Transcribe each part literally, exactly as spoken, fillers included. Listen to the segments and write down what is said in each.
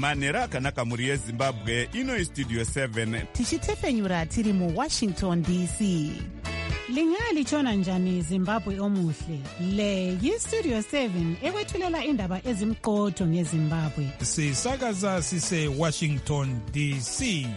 manhero akanaka mhuri yezimbabwe. Ino istudio seven tichitefenyura tiri muwashington D C. Lingalitshona njani Zimbabwe omuhle? Le yistudio seven ekwethulela indaba ezimqotho ngeZimbabwe. Sisakaza sise Washington D C.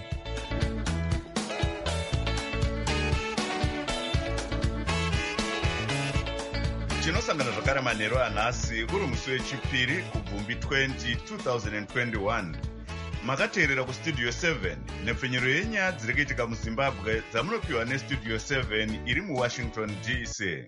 tinosangana zvakare manhero anhasi uri musi wechipiri kubvumbi twenty twenty twenty-one. Makateerera kustudio seven nepfenyero yenyaya dziri kuitika muzimbabwe dzamunopiwa nestudio seven iri muwashington D C.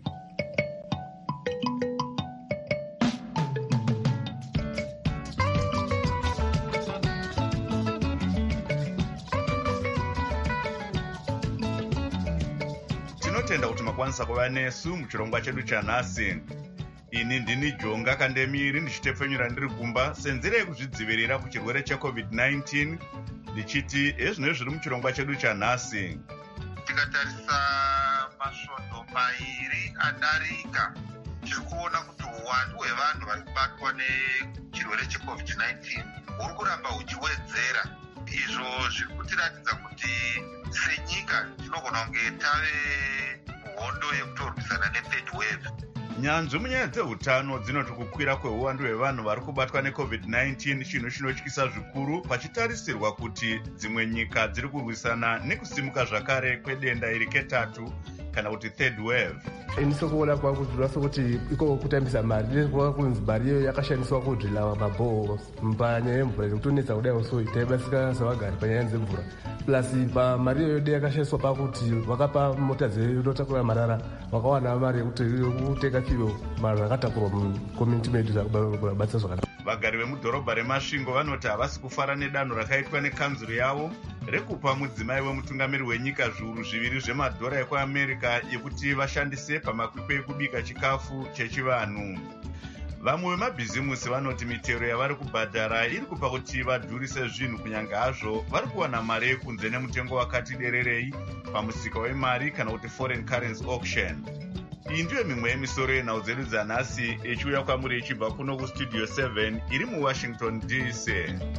tinotenda kuti makwanisa kuva nesu muchirongwa chedu chanhasi. Ini ndini Jonga Kandemiri ndichitepfenyura ndiri kumba senzira yekuzvidzivirira kuchirwere checovid nineteen ndichiti ezvino zviri muchirongwa chedu chanhasi. Tikatarisa masvondo mairi adarika tiri kuona kuti uwandu hwevanhu vari kubatwa nechirwere checovid nineteen huri kuramba huchiwedzera. Izvo zviri kutiratidza kuti senyika tinogona kunge tave muhondo yekutorwisana nethird wave. Nyanzvi munyaya dzehutano dzinoti kukwira kweuwandu hwevanhu vari kubatwa necovid nineteen chinhu chinotyisa zvikuru pachitarisirwa kuti dzimwe nyika dziri kurwisana nekusimuka zvakare kwedenda iri ketatu kana kuti third wave. Inisokuona kwakudzura sokuti iko kutambisa mari nezvikuwa kunzi mari iyo yakashandiswa kudrila mabhoho panyaya yemvura inotonetsa kudai uso taibasika savagari panyaya dzemvura plus pamari iyo yode yakashandiswa pakuti vakapa mota dzinotakura marara vakawana mari yekuti kuteka fiyo marara akatakurwa mucommunity medu zvakubatsira zvakanaka. Vagari vemudhorobha reMasvingo vanoti havasi kufara nedanho rakaitwa nekanzuro yavo rekupa mudzimai wemutungamiri wenyika zviuru zviviri zvemadhora ekuamerica yekuti vashandise pamakwikwi ekubika chikafu chechivanhu. Vamwe vemabhizimusi vanoti mitero yavari kubhadhara iri kupa kuti vadhurise zvinhu kunyange hazvo vari kuwana mari yekunze nemutengo wakati dererei pamusika wemari kana kuti foreign currency auction. Iyi ndiyo mimwe yemisoro yenhau dzedu dzanhasi echiuya kwamuri ichibva kuno kustudio seven iri muwashington D C.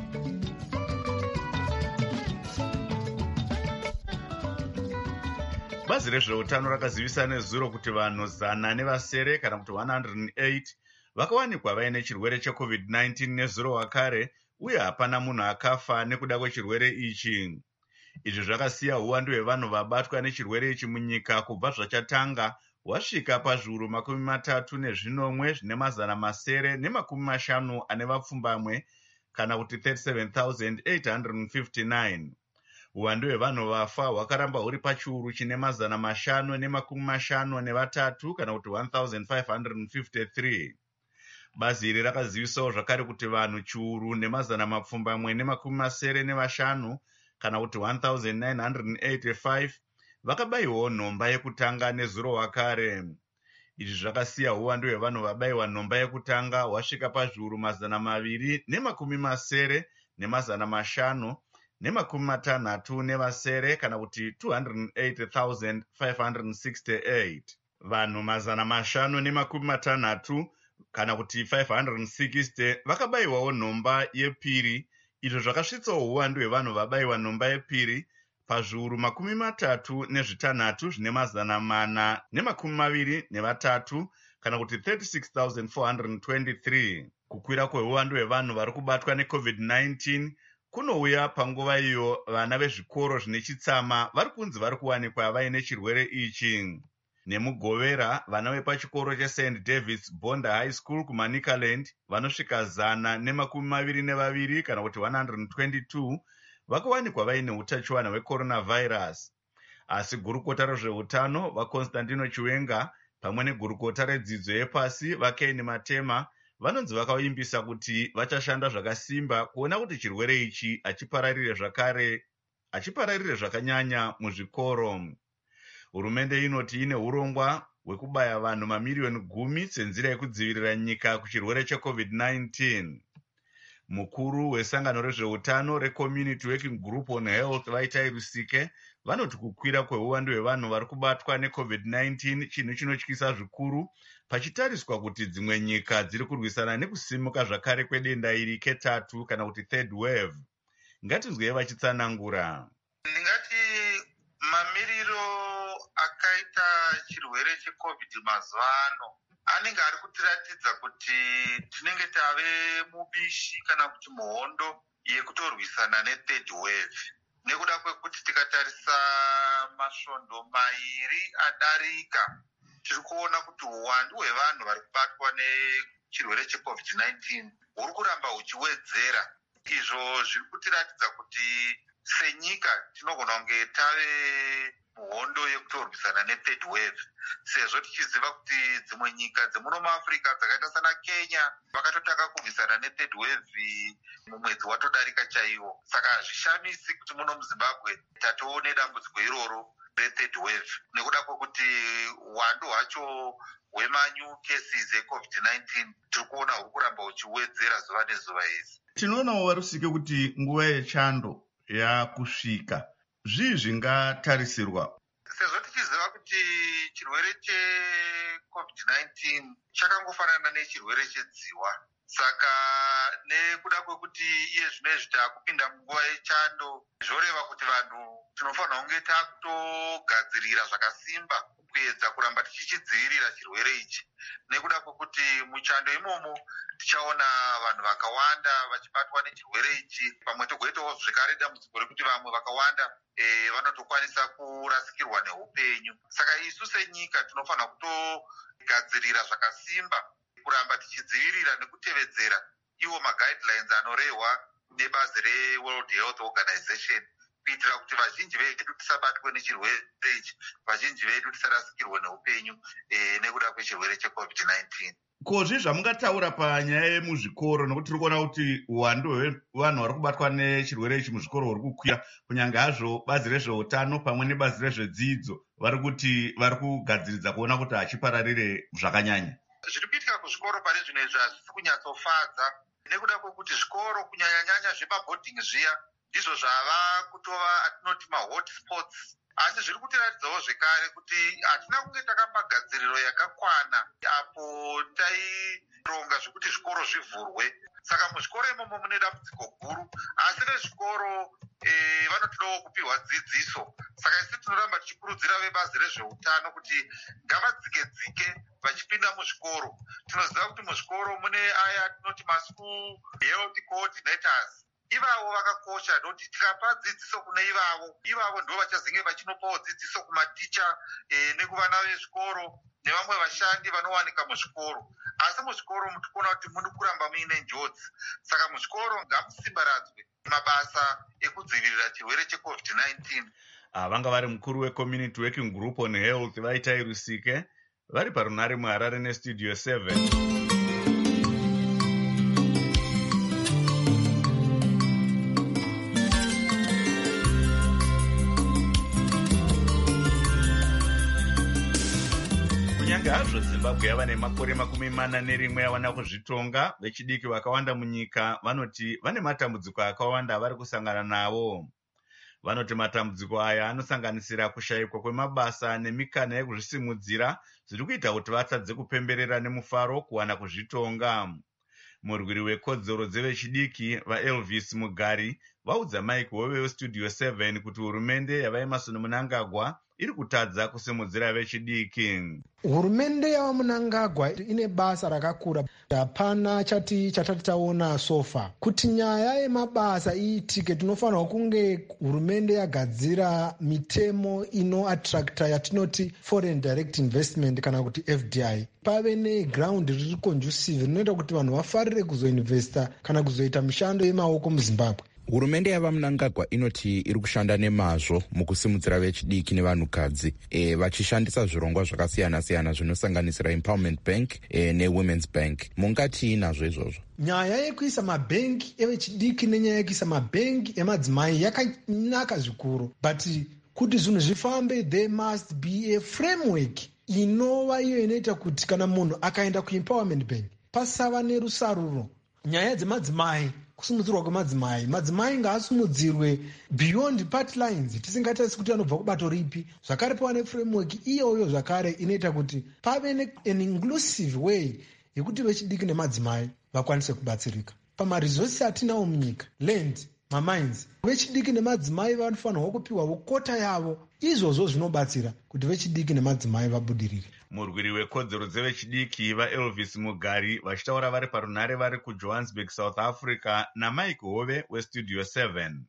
Bazi rezveutano rakazivisa nezuro kuti vanhu zana nevasere kana kuti one hundred eight vakawanikwa vaine chirwere checovid nineteen nezuro wakare uye hapana munhu akafa nekuda kwechirwere ichi. Izvi zvakasiya uwandu hwevanhu vabatwa nechirwere ichi munyika kubva zvachatanga wasvika pazviuru makumi matatu nezvinomwe zvine mazana masere nemakumi mashanu ane vapfumbamwe kana kuti thirty-seven thousand eight hundred fifty-nine. Uwandu hwevanhu vafa hwakaramba huri pachiuru chine mazana mashanu nemakumi mashanu nevatatu kana kuti one thousand five hundred fifty-three. Bazi iri rakazivisawo zvakare kuti vanhu chiuru nemazana mapfumbamwe nemakumi masere nevashanu kana kuti one thousand nine hundred eighty-five vakabayiwawo nhomba yekutanga nezuro wakare. Izvi zvakasiya uwandu hwevanhu vabayiwa nhomba yekutanga hwasvika pazviuru mazana maviri nemakumi masere nemazana mashanu nemakumi matanhatu nevasere kana kuti two hundred eighty thousand five hundred sixty-eight. Vanhu mazana mashanu nemakumi matanhatu kana kuti five hundred sixty vakabayiwawo nhomba yepiri. Izvo zvakasvitsawo uwandu hwevanhu vabayiwa nhomba yepiri pazviuru makumi matatu nezvitanhatu zvine mazana mana nemakumi maviri nevatatu kana kuti thirty-six thousand four hundred twenty-three. Kukwira kweuwandu hwevanhu vari kubatwa necovid nineteen kunouya panguva iyo vana vezvikoro zvine chitsama vari kunzi vari kuwanikwa vaine chirwere ichi. Nemugovera vana vepachikoro cheSaint David's Bonda High School kuManicaland vanosvika zana nemakumi maviri nevaviri kana kuti one hundred twenty-two vakawanikwa vaine utachiwana hwecoronavirus. Asi gurukota rezveutano vaConstantino Chiwenga pamwe negurukota redzidzo yepasi vaKaini Matema vanonzi vakaimbisa kuti vachashanda zvakasimba kuona kuti chirwere ichi achipararire zvakare achipararire zvakanyanya muzvikoro. Hurumende inoti ine urongwa hwekubaya vanhu mamiriyoni gumi senzira yekudzivirira nyika kuchirwere checovid nineteen. Mukuru wesangano rezveutano reCommunity Working Group on Health Vaitai Rusike vanoti kukwira kweuwandu hwevanhu vari kubatwa necovid nineteen chinhu chinotyisa zvikuru, pachitariswa kuti dzimwe nyika dziri kurwisana nekusimuka zvakare kwedenda iri ketatu kana kuti third wave. Ngatinzwei vachitsanangura. Ndingati mamiriro akaita chirwere checovid mazuva ano anenge ari kutiratidza kuti tinenge tave mubishi kana kuti muhondo yekutorwisana nethird wave, nekuda kwekuti tikatarisa masvondo mairi adarika tiri kuona kuti uwandu hwevanhu vari kubatwa nechirwere checovid nineteen huri kuramba huchiwedzera. Izvo zviri kutiratidza kuti senyika tinogona kunge tave muhondo yekutorwisana nethird wave, sezvo tichiziva kuti dzimwe nyika dzemuno muAfrica dzakaita sana Kenya vakatotanga kurwisana nethird wave mumwedzi watodarika chaiwo. Saka hazvishamisi kuti muno muZimbabwe tatoone dambudziko iroro rethird wave, nekuda kwekuti uwandu hwacho hwemanyu cases ecovid nineteen tiri kuona huri kuramba huchiwedzera zuva nezuva idzi. Tinoonawo Warusike kuti nguva yechando yakusvika. Zvii zvingatarisirwa? Sezvo tichiziva kuti chirwere checovid nineteen chakangofanana nechirwere chedziwa, saka nekuda kwekuti iye zvinezvi taakupinda munguva yechando, zvoreva kuti vanhu tinofanira kunge takutogadzirira zvakasimba kuedza kuramba tichichidzivirira chirwere ichi, nekuda kwekuti muchando imomo tichaona vanhu vakawanda vachibatwa nechirwere ichi, pamwe togoitawo zvekare dambudziko rekuti vamwe vakawanda e, vanotokwanisa kurasikirwa neupenyu. Saka isu senyika tinofanira kutogadzirira zvakasimba kuramba tichidzivirira nekutevedzera iwo maguidelines anorehwa nebazi reWorld Health Organization, kuitira kuti vazhinji vedu tisabatwe nechirwere ichi, vazhinji vedu tisarasikirwe neupenyu e, nekuda kwechirwere checovid nineteen. Ko zvii zvamungataura panyaya yemuzvikoro, nokuti tiri kuona kuti uwandu hwevanhu vari kubatwa nechirwere ichi muzvikoro huri kukwira, kunyange hazvo bazi rezveutano pamwe nebazi rezvedzidzo vari kuti vari kugadziridza kuona kuti hachipararire zvakanyanya. Zviri kuitika kuzvikoro pane zvino izvi hazvisi kunyatsofadza, nekuda kwekuti zvikoro kunyanyanyanya zvemabhodhingi zviya ndizvo zvava kutova atinoti mahotspots, asi zviri kutiratidzawo zvekare kuti hatina kunge takapagadziriro yakakwana apo taironga zvekuti zvikoro zvivhurwe. Saka muzvikoro imomo mune dambudziko guru, asi vezvikoro e, vanotodawo kupiwa dzidziso. Saka isi tinoramba tichikurudzira vebazi rezveutano kuti ngavadzike-dzike vachipinda muzvikoro. Tinoziva kuti muzvikoro mune aya tinoti maschool health coordinators. Ivavo vakakosha nekuti tikapa dzidziso kune ivavo, ivavo ndo vachazenge vachinopawo dzidziso kumaticha e, nekuvana vezvikoro nevamwe vashandi vanowanika muzvikoro. Asi muzvikoro mutikuona kuti muri kuramba muine njodzi, saka muzvikoro ngamusimbaradzwe mabasa ekudzivirira chirwere checovid nineteen. Vanga vari mukuru weCommunity Working Group on Health Vaitai Rusike vari parunare muHarare neStudio seven. Kunyange hazvo Zimbabwe yava nemakore makumi mana nerimwe yawana kuzvitonga, vechidiki vakawanda munyika vanoti vane matambudziko akawanda avari kusangana nawo. Vanoti matambudziko aya anosanganisira kushayikwa kwemabasa nemikana yekuzvisimudzira zviri kuita kuti vatadze kupemberera nemufaro kuwana kuzvitonga. Murwiri wekodzero dzevechidiki vaElvis Mugari vaudza Mike Wewe weStudio seven kuti hurumende yavaEmmerson Mnangagwa iri kutadza kusimudzira vechidiki. Hurumende yavaMnangagwa ine basa rakakura. Hapana chati chatati taona sofa. Kuti nyaya yemabasa iitike tinofanira kunge hurumende yagadzira mitemo inoattracta yatinoti foreign direct investment kana kuti F D I. Pave neground riri conducive rinoita kuti vanhu vafarire kuzoinvesta kana kuzoita mishando yemaoko muZimbabwe. Hurumende yavaMnangagwa inoti iri kushanda nemazvo mukusimudzira vechidiki nevanhukadzi e, vachishandisa zvirongwa zvakasiyana-siyana zvinosanganisira Empowerment Bank e, neWomen's Bank. Mungati nazvo izvozvo? Nyaya yekuisa mabhengi evechidiki nenyaya yekuisa mabhengi emadzimai yakanaka zvikuru, but kuti zvinhu zvifambe there must be a framework inova iyo inoita kuti kana munhu akaenda kuEmpowerment Bank pasava nerusaruro. Nyaya dzemadzimai kusimudzirwa kwemadzimai. Madzimai ngaasimudzirwe beyond party lines, tisingatarisi kuti anobva kubato ripi. Zvakare pawane framework iyoyo zvakare inoita kuti pave an inclusive way yekuti vechidiki nemadzimai vakwanise kubatsirika. Pamaresources atinawo munyika, land, mamines, vechidiki nemadzimai vanofanirwa kupiwawo kota yavo. Izvozvo zvinobatsira kuti vechidiki nemadzimai vabudirire. Murwiri wekodzero dzevechidiki vaElvis Mugari vachitaura vari parunhare vari kuJohannesburg, South Africa, naMike Hove weStudio seven.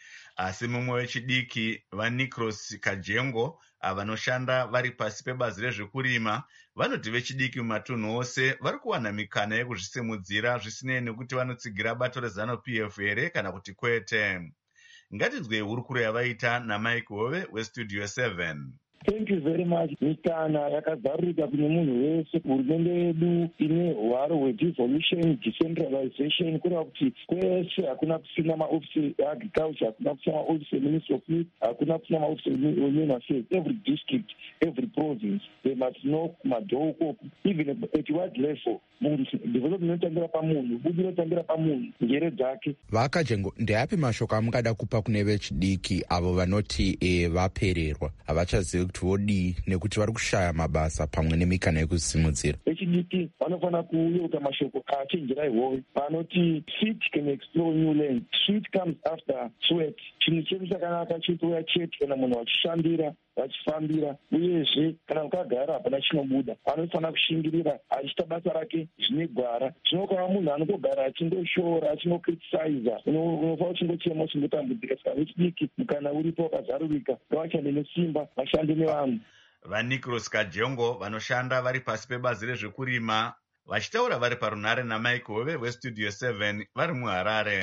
Asi mumwe wechidiki vaNicros Kajengo vanoshanda vari pasi pebazi rezvekurima vanoti vechidiki mumatunhu ose vari kuwana mikana yekuzvisimudzira zvisinei nekuti vanotsigira bato reZANU-P F here kana kuti kwete. Ngatinzwe hurukuro yavaita naMike Hove weStudio seven. Thank you very much. Mikana yakazarurika kune munhu wese. Hurumende yedu ine hwaro hwedevolution, decentralization, kureva kuti kwese hakuna kusina maofisi eagriculture, hakuna kusina maofisi eministry of youth, hakuna kusina maofisi ewomen affairs. Every district, every province, they must know madhoo, even at what level. Development inotambira pamunhu, budi inotambira pamunhu, njere dzake. Vakajengo, ndeapi mashoko amungada kupa kune vechidiki avo vanoti e, vapererwa havachazivi kuti vodii nekuti vari kushaya mabasa pamwe nemikana yekuzisimudzira? Vechidiki vanofanira kuyeuka mashoko achenjera ihove vanoti feet can explore new land. Sweat comes after sweat. Chinhu chedu chakanaka chitouya chete kana munhu vachishandira vachifambira, uyezve kana ukagara hapana chinobuda. Anofanira kushingirira achiita basa rake zvine gwara. Zvinokava munhu anotogara achindoshora achindokriticiza, unofanira uchingochema uchingotambudzika. Saka vechidiki mukana uripo wakazarurika, ngavashande nesimba, vashande nevanhu. VaNicros Kajengo vanoshanda vari pasi pebazi rezvekurima vachitaura vari parunhare naMike Hove weStudio seven vari muHarare.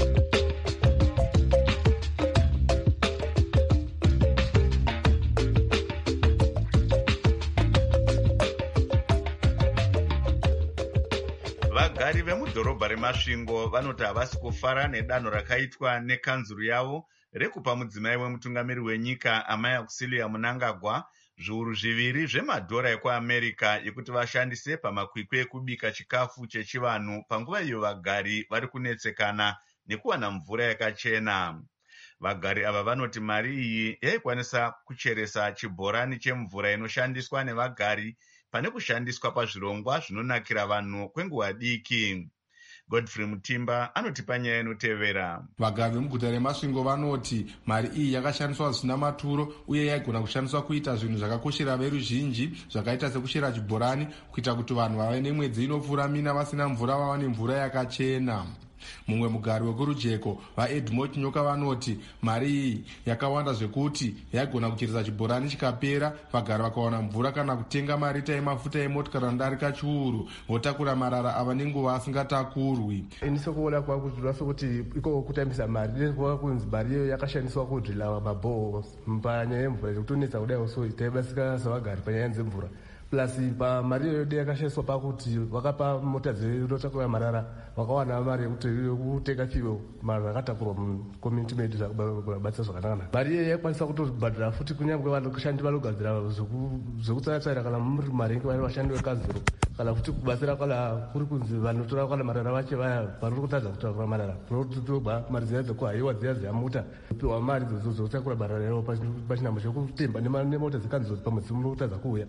Vagari vemudhorobha reMasvingo vanoti havasi kufara nedanho rakaitwa nekanzuru yavo rekupa mudzimai wemutungamiri wenyika Amai Auxilia Mnangagwa zviuru zviviri zvemadhora ekuAmerica ekuti vashandise pamakwikwi ekubika chikafu chechivanhu panguva iyo vagari vari kunetsekana nekuwana mvura yakachena. Vagari ava vanoti mari iyi yaikwanisa kucheresa chibhorani chemvura inoshandiswa nevagari pane kushandiswa pazvirongwa zvinonakira vanhu kwenguva diki. Godfrey Mutimba anotipa nyaya inotevera. Vagari vemuguta reMasvingo vanoti mari iyi yakashandiswa zvisina maturo uye yaigona kushandiswa kuita zvinhu zvakakoshera veruzhinji zvakaita sekushera chibhorani kuita kuti vanhu vave nemwedzi inopfuura mina vasina mvura vawane mvura yakachena. Mumwe mugari wekurujeko vaEdmond Nyoka vanoti mari iyi yakawanda zvekuti yaigona kucheresa chibhorani chikapera vagari vakawana mvura kana kutenga marita emafuta emotikari anodarika chiuru votakura marara ava nenguva asingatakurwi. Inise kuona kwangu zvinoita sekuti iko kutambisa mari ndezwa kunzi mari iyo yakashandiswa kudrila mabhoho panyaya yemvura kutonetsa kudai so taibasika savagari panyaya dzemvura. Plus pamari iyo yakashandiswa pakuti vakapa mota dzinotakura marara vakawana mari yekuti kutenga fiwo marara akatakurwa mucommunity medu zvakubatsira zvakanaka. Mari iyo yaikwanisa kutobhadhara futi kunyange vanoshandi vanogadzira zvekutsara-tsara kana muri marengi vari vashandi vekanzuro kana futi kubatsira kana kuri kunzi vanotora kana marara vache vaya vari kutadza kutakura marara unotobva mari dziya dzekuhaiwa dziya dzeamuta kupiwa mari dzokutakura marara yavo pachinhambo chekutemba nemota dzekanzuro pamwe dzinotadza kuuya.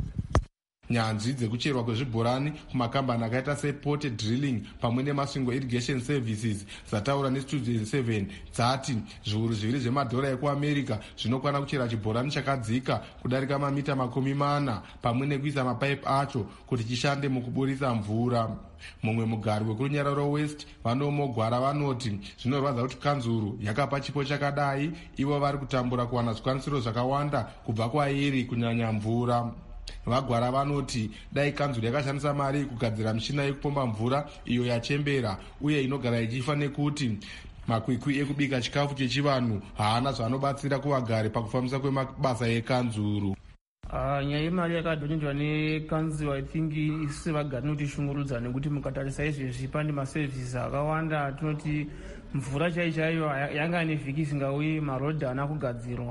Nyanzvi dzekucherwa kwezvibhorani kumakambani akaita sePort Drilling pamwe neMasvingo Irrigation Services dzataura neStudio seven dzati zviuru zviviri zvemadhora ekuAmerica zvinokwana kuchera chibhorani chakadzika kudarika mamita makumi mana pamwe nekuisa mapaipi acho kuti chishande mukuburisa mvura. Mumwe mugari wekurunyararo West vanomogwara vanoti zvinorwadza kuti kanzuru yakapa chipo chakadai ivo vari kutambura kuwana zvikwanisiro zvakawanda kubva kwairi kunyanya mvura. Vagwara vanoti dai kanzuru yakashandisa mari kugadzira mishina yekupomba mvura iyo yachembera uye inogara ichifa nekuti makwikwi ekubika chikafu chechivanhu haana zvanobatsira kuvagari pakufambisa kwemabasa ekanzuru. Uh, nyaya yemari yakadhonedzwa nekanzuru I think isu sevagari notishungurudza nekuti mukatarisa izvezvi pane maservices akawanda. Tinoti mvura chaiyo chaiyo yanga ane vhiki isingauyi, marodhi haana kugadzirwa.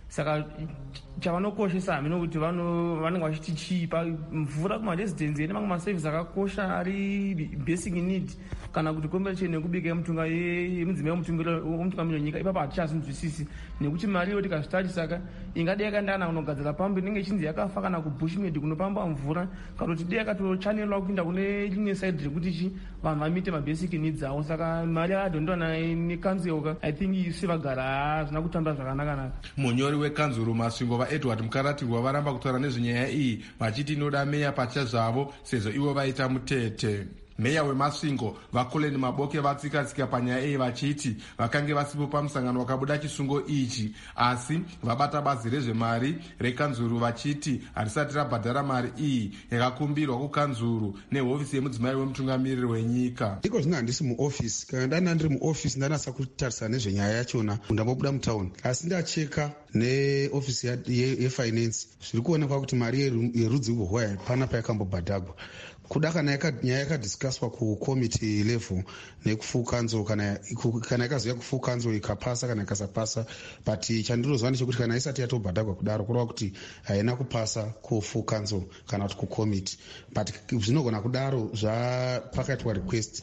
saka chavanokoshesa hamene kuti vanenge vachitichipa mvura kumaresidence ene mamwe maservice akakosha ari basic need kana kuti kombecheni nekubika yemutunga yemudzimai womutungamiri wenyika ipapo hatichazinzwisisi nekuti mari iyo tikazvitari saka ingade yakandana kunogadzira pambo inenge ichinzi yakafa kana kubushmed kunopamba mvura kana kuti dei yakatochanelwa kuinda kune rimwe side rekuti chi vanhu vamite mabasic needs avo saka mari yakadhondwana nekanzuro I think isi vagara hazvina kutamba zvakanaka-naka. Munyori wekanzuro Masvingo vaEdward Mukaratirwa varamba kutaura nezvenyaya iyi vachiti inoda meya pacha zvavo sezvo ivo vaita mutete. Meya weMasvingo vaKoleni Maboke vatsika-tsika panyaya iyi vachiti vakange vasipo pamusangano wakabuda chisungo ichi, asi vabata bazi rezvemari rekanzuru vachiti harisati rabhadhara mari iyi yakakumbirwa kukanzuru nehofisi yemudzimai wemutungamiriri wenyika. Iko zvino handisi muofisi, kana ndana ndiri muofisi ndanasa kutarisana nezvenyaya yachona ndambobuda mutauni, asi ndacheka neofisi yefinance zviri kuonekwa kuti mari yerudzi urwo hapana payakambobhadhagwa. Kuda kana nyaya yakadhiskaswa kukomiti level nekufukanzo kana kana yakazouya kufukanzo ikapasa kana ikasapasa, but chandirozwa ndechekuti kana isati yatobhadhagwa kudaro kureva kuti haina kupasa kufukanzo kana kuti kukomiti, but zvinogona kudaro zvapakaitwa request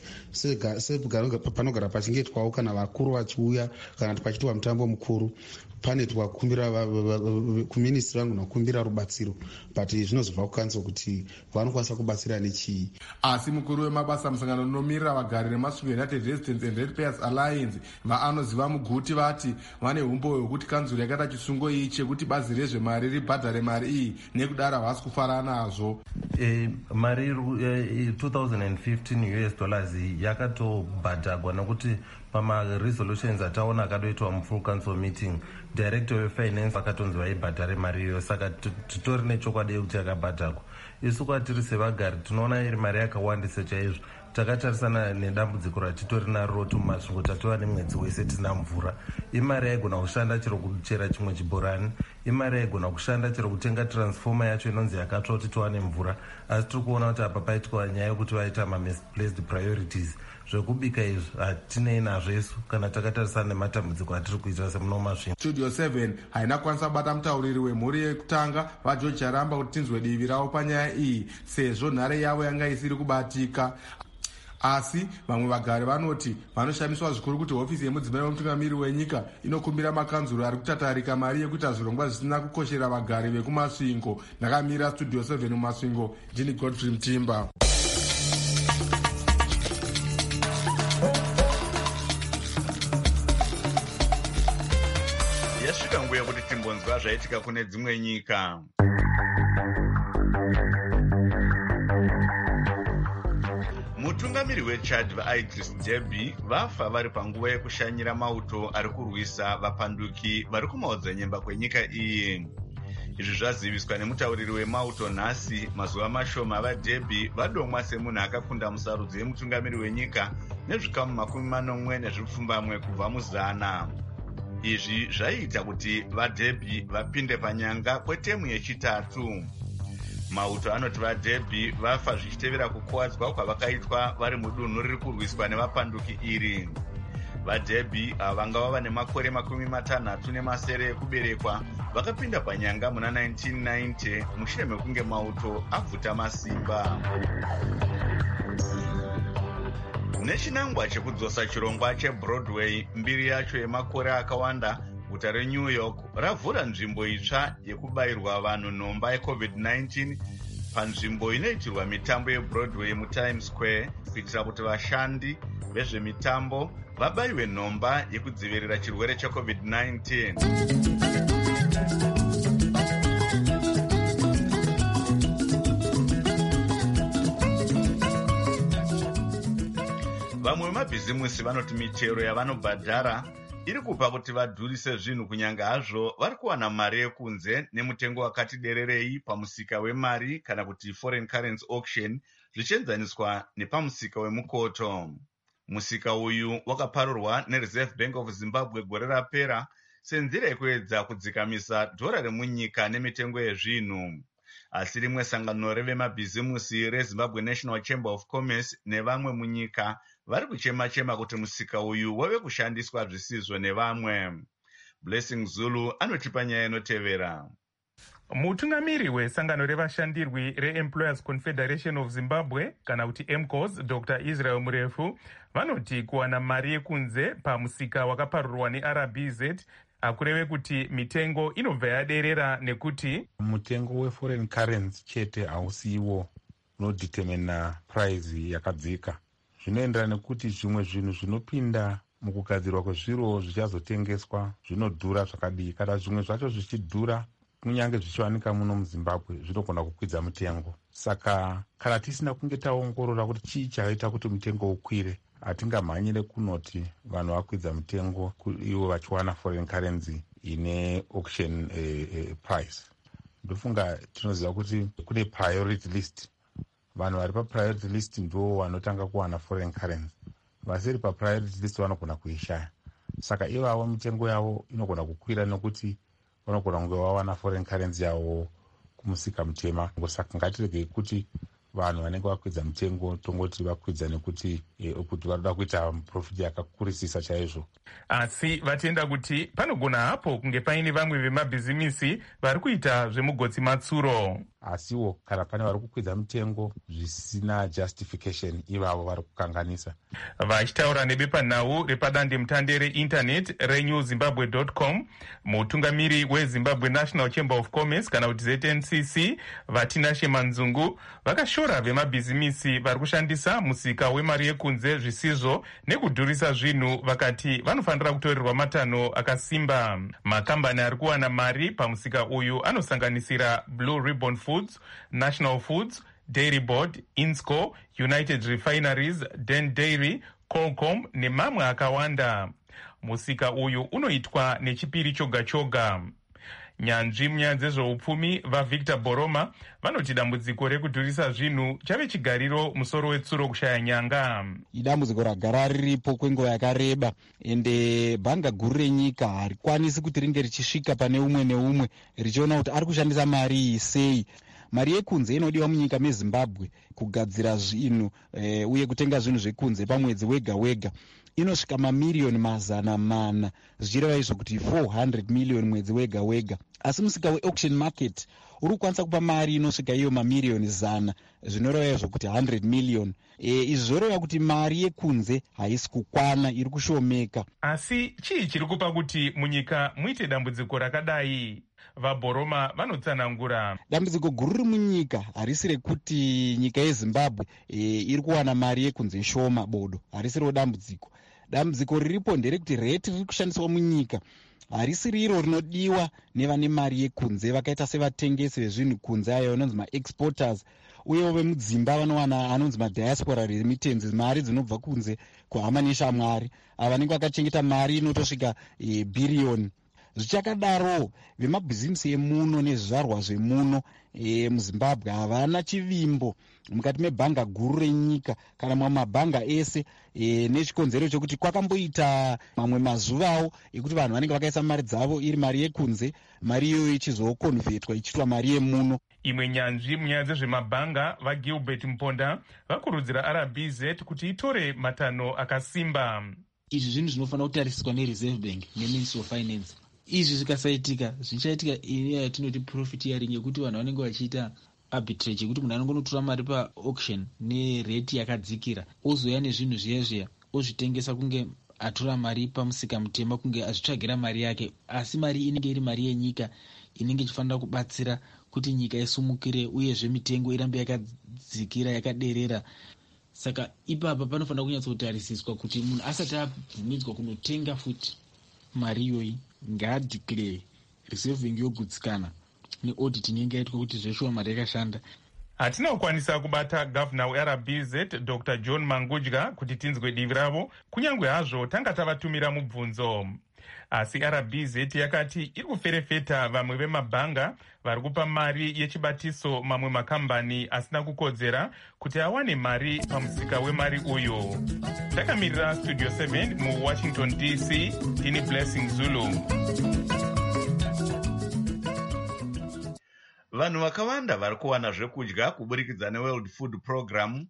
panogara pachingetwawo kana vakuru vachiuya kana kuti pachitiwa mutambo mukuru pane twakumbira kuministri vangu nakumbira rubatsiro, but zvinozobva kukanzwa kuti vanokwanisa kubatsira nechii. Asi mukuru wemabasa musangano unomirira vagari nemasvingo United Residents and Ratepayers Alliance vaanoziva muguti vati vane umbo hwekuti kanzuro yakaita chisungo iyi chekuti bazi rezvemari ribhadhare mari iyi nekudaro havasi kufara nazvo. E, mari e, two thousand fifteen U S dollars yakatobhadhagwa nokuti pama-resolutions ataona akadoitwa mufull council meeting director wefinance akatonzi vaibhadhare mari iyoyo, saka titori nechokwadi kuti yakabhadhagwa. Isu kwatiri sevagari tinoona iri mari yakawandisa chaizvo. Takatarisana nedambudziko ratitori naro tumasvingo tatova nemwedzi wese tina mvura. Imari yaigona kushanda chero kuchera chimwe chibhorani, imari yaigona kushanda chero kutenga transformer yacho inonzi yakatsva kuti towane mvura, asi tiri kuona kuti apa paitwa nyaya yekuti vaita ma-misplaced priorities. Zvekubika izvi hatinei nazvo isu kana takatarisana nematambudziko atiri kuita semuno Masvingo. Studio seven haina kwanisa kubata mutauriri wemhuri yekutanga vaGeorge Charamba kuti tinzwe divi ravo panyaya iyi sezvo nhare yavo yanga isiri kubatika. Asi vamwe vagari vanoti vanoshamiswa zvikuru kuti hofisi yemudzimai wemutungamiriri wenyika inokumbira makanzuro ari kutatarika mari yekuita zvirongwa zvisina kukoshera vagari vekuMasvingo. Ndakamira Studio seven muMasvingo, ndini Godfrey Mtimba. Yasvika nguva yekuti timbonzwa zvaitika kune dzimwe nyika. Mutungamiri weChad vaIdris Deby vafa vari panguva yekushanyira mauto ari kurwisa vapanduki vari kumaodzanyemba kwenyika iyi. Izvi zvaziviswa nemutauriri wemauto nhasi mazuva mashoma vaDeby vadomwa semunhu akakunda musarudzi yemutungamiri wenyika nezvikamu makumi manomwe nezvipfumbamwe kubva muzana. Izvi zvaiita kuti vaDeby vapinde panyanga kwetemu yechitatu. Mauto anoti vaDeby vafa zvichitevera kukuwadzwa kwavakaitwa vari mudunhu riri kurwiswa nevapanduki iri. VaDeby ava vanga vava nemakore makumi matanhatu nemasere ekuberekwa vakapinda panyanga muna nineteen ninety mushure mekunge mauto abvuta masimba. Nechinangwa chekudzosa chirongwa cheBroadway, mbiri yacho yemakore akawanda, guta reNew York ravhura nzvimbo itsva yekubayirwa vanhu nhomba yeCovid nineteen panzvimbo inoitirwa mitambo yeBroadway muTimes Square kuitira kuti vashandi vezvemitambo vabayiwe nhomba yekudzivirira chirwere cheCovid nineteen. Vamwe vemabhizimusi vanoti michero yavanobhadhara iri kupa kuti vadhurise zvinhu kunyanga hazvo vari kuwana mari yekunze nemutengo wakati dererei pamusika wemari kana kuti foreign currency auction zvichienzaniswa nepamusika wemukoto. Musika uyu wakaparurwa neReserve Bank of Zimbabwe gore rapera senzira yekuedza kudzikamisa dhora remunyika nemitengo yezvinhu. Asi rimwe sangano revemabhizimusi reZimbabwe National Chamber of Commerce nevamwe munyika vari kuchema-chema kuti musika uyu wave kushandiswa zvisizvo nevamwe. Blessing Zulu anotipa nyaya inotevera. Mutungamiri wesangano revashandirwi reEmployers Confederation of Zimbabwe kana kuti M C O S Doctor Israel Murefu vanoti kuwana mari yekunze pamusika wakaparurwa neR B Z akureve kuti mitengo inobva yaderera nekuti mutengo weforeign currency chete hausiwo unodetermina price yakadzika. Zvinoenderana nekuti zvimwe zvinhu zvinopinda mukugadzirwa kwezviro zvichazotengeswa zvinodhura zvakadii. Kana zvimwe zvacho zvichidhura kunyange zvichiwanika muno muZimbabwe zvinogona kukwidza mutengo. Saka kana tisina kunge taongorora kuti chii chaita kuti mutengo ukwire, hatingamhanyire kunoti vanhu vakwidza mutengo ivo vachiwana foreign currency ine auction eh, eh, price. Ndofunga tinoziva kuti kune priority list. Vanhu vari papriority list ndo vanotanga kuwana foreign currency. Vasiri papriority list vanogona kuishaya. Saka ivavo mitengo yavo inogona kukwira nekuti vanogona kunge vawana foreign currency yavo kumusika mutema. Saka ngatiregei kuti vanhu vanenge vakwidza mutengo tongoti vakwidza nekuti e, kuti vanoda kuita profit yakakurisisa chaizvo. Asi vatenda kuti panogona hapo kunge paine vamwe vemabhizimisi vari kuita zvemugotsi matsuro. Asiwo kana pane vari kukwidza mutengo zvisina justification, ivavo vari kukanganisa. Vachitaura nebepanhau repadande mutande reinternet renew zimbabwe dot com, mutungamiri weZimbabwe National Chamber of Commerce kana kuti Z N C C Vatinashe Manzungu vakashora vemabhizimisi vari kushandisa musika wemari yekunze zvisizvo nekudhurisa zvinhu, vakati vanofanira kutorerwa matanho akasimba. Makambani ari kuwana mari pamusika uyu anosanganisira Blue Ribbon Foods, National Foods, Dairy Board, Insco, United Refineries, Den Dairy, Colcom nemamwe akawanda. Musika uyu unoitwa nechipiri choga choga. Nyanzvi munyaya dzezveupfumi vaVictor Boroma vanoti dambudziko rekudhurisa zvinhu chave chigariro musoro wetsuro kushaya nyanga. Idambudziko ragara riripo kwenguva yakareba, ende bhanga guru renyika harikwanisi kuti ringe richisvika pane umwe neumwe richiona kuti ari kushandisa mari iyi sei. Mari yekunze inodiwa munyika meZimbabwe kugadzira zvinhu e, uye kutenga zvinhu zvekunze pamwedzi wega wega inosvika mamiliyoni mazana mana, zvichireva izvo kuti four hundred million mwedzi wega wega. Asi musika weauction market uri kukwanisa kupa mari inosvika iyo mamiliyoni zana, zvinoreva izvo kuti one hundred million. E, izvi zvoreva kuti mari yekunze haisi kukwana, iri kushomeka. Asi chii chiri kupa kuti munyika muite dambudziko rakadai? VaBoroma vanotsanangura. Dambudziko guru riri munyika harisi rekuti nyika yeZimbabwe e, iri kuwana mari yekunze shoma bodo, harisiro dambudziko. Dambudziko riripo nderekuti reti riri kushandiswa munyika harisi riro rinodiwa nevane mari yekunze vakaita sevatengesi vezvinhu kunze ayo vanonzi maexporters, uyewo vemudzimba vanowana anonzi madiaspora remittenzi, mari dzinobva kunze kuhama neshamwari, ava vanenge vakachengeta mari inotosvika e, biliyoni. Zvichakadaro vemabhizimisi emuno nezvizvarwa zvemuno e, muZimbabwe havana chivimbo mukati mebhanga guru renyika kana mamwe mabhanga ese e, nechikonzero chokuti kwakamboita mamwe mazuvawo ekuti vanhu vanenge vakaisa mari dzavo iri mari yekunze, mari iyoyo ichizokonvetwa ichiitwa mari yemuno. Imwe nyanzvi munyaya dzezvemabhanga vaGilbert Mponda vakurudzira R B Z kuti itore matanho akasimba. Izvi zvinhu zvinofanira kutarisiswa neReserve Bank neMinistry of Finance. Izvi zvikasaitika zvichaitika iriya yatinoti profiteering, yekuti vanhu vanenge vachiita arbitrage, yekuti munhu anongonotora mari paauction nereti yakadzikira ozoya nezvinhu zviya zviya ozvitengesa kunge atora mari pamusika mutema kunge azvitsvagira mari yake, asi mari inenge iri mari yenyika inenge ichifanira kubatsira kuti nyika isumukire uyezve mitengo irambe yakadzikira yakaderera. Saka ipapa panofanira kunyatsotarisiswa kuti munhu asati abvumidzwa kunotenga futi mari iyoyi ngaadeclare, Reserve Bank yogutsikana neaudit inenge yaitwa kuti zveshuwa mari yakashanda. Hatina kukwanisa kubata gavana weR B Z Doctor John Mangudya kuti tinzwe divi ravo, kunyangwe hazvo tanga tavatumira mubvunzo. Asi R B Z yakati iri kuferefeta vamwe vemabhanga vari kupa mari yechibatiso mamwe makambani asina kukodzera kuti awane mari pamusika wemari uyu. Takamirira Studio seven mu Washington D C, tini Blessing Zulu. Vanhu vakawanda vari kuwana zvekudya kuburikidza neWorld Food Program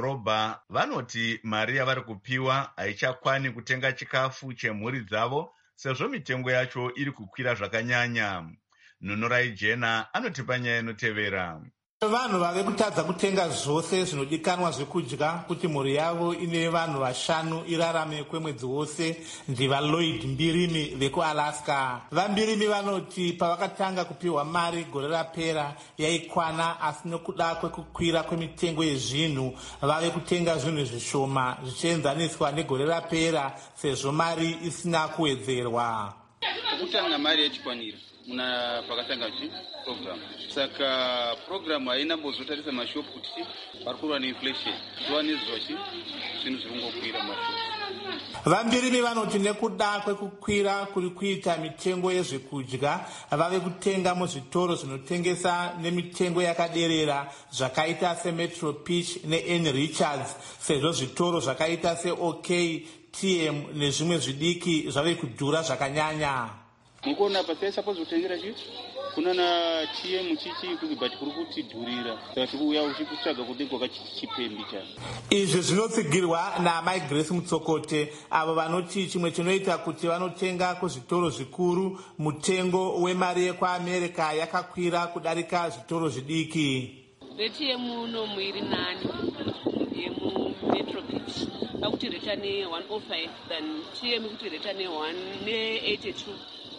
mumadhorobha vanoti mari yavari kupiwa haichakwani kutenga chikafu chemhuri dzavo sezvo mitengo yacho iri kukwira zvakanyanya. Nunurai Jena anotipa nyaya inotevera. Vanhu vave kutadza kutenga zvose zvinodikanwa zvekudya kuti mhuri yavo ine vanhu vashanu irarame kwemwedzi wose ndiva Lloyd Mbirimi vekuAlaska. VaMbirimi vanoti pavakatanga kupiwa mari gore rapera yaikwana, asi nokuda kwekukwira kwemitengo yezvinhu vave kutenga zvinhu zvishoma zvichienzaniswa negore rapera sezvo mari isina kuwedzerwa. Kutanga mari yachikwanira muna pakatanga chi program saka program haina mbozotarisa mashopu kuti parikurwa neinflation zuva nezuva chi zvinhu zviri kungokwira mashopu. VaMbirimi vanoti nekuda kwekukwira kuri kuita mitengo yezvekudya vave kutenga muzvitoro zvinotengesa nemitengo yakaderera zvakaita seMetro Pitch neN Richards, sezvo zvitoro zvakaita seOK, T M nezvimwe zvidiki zvave kudhura zvakanyanya. Mukuona pasai suppose kutengera chi kuna na T M chichi kuti but kuri kuti dhurira saka tikuuya uchikutsvaga kuti kwakachipembi cha. Izvi zvinotsigirwa naMai Grace Mutsokote avo vanoti chimwe chinoita kuti vanotenga kuzvitoro zvikuru mutengo wemari yekuAmerica yakakwira kudarika zvitoro zvidiki. Reti yemuno muiri nani yemuMetro Pitch akuti reta ne one oh five than T M kuti reta ne one ne eighty-two.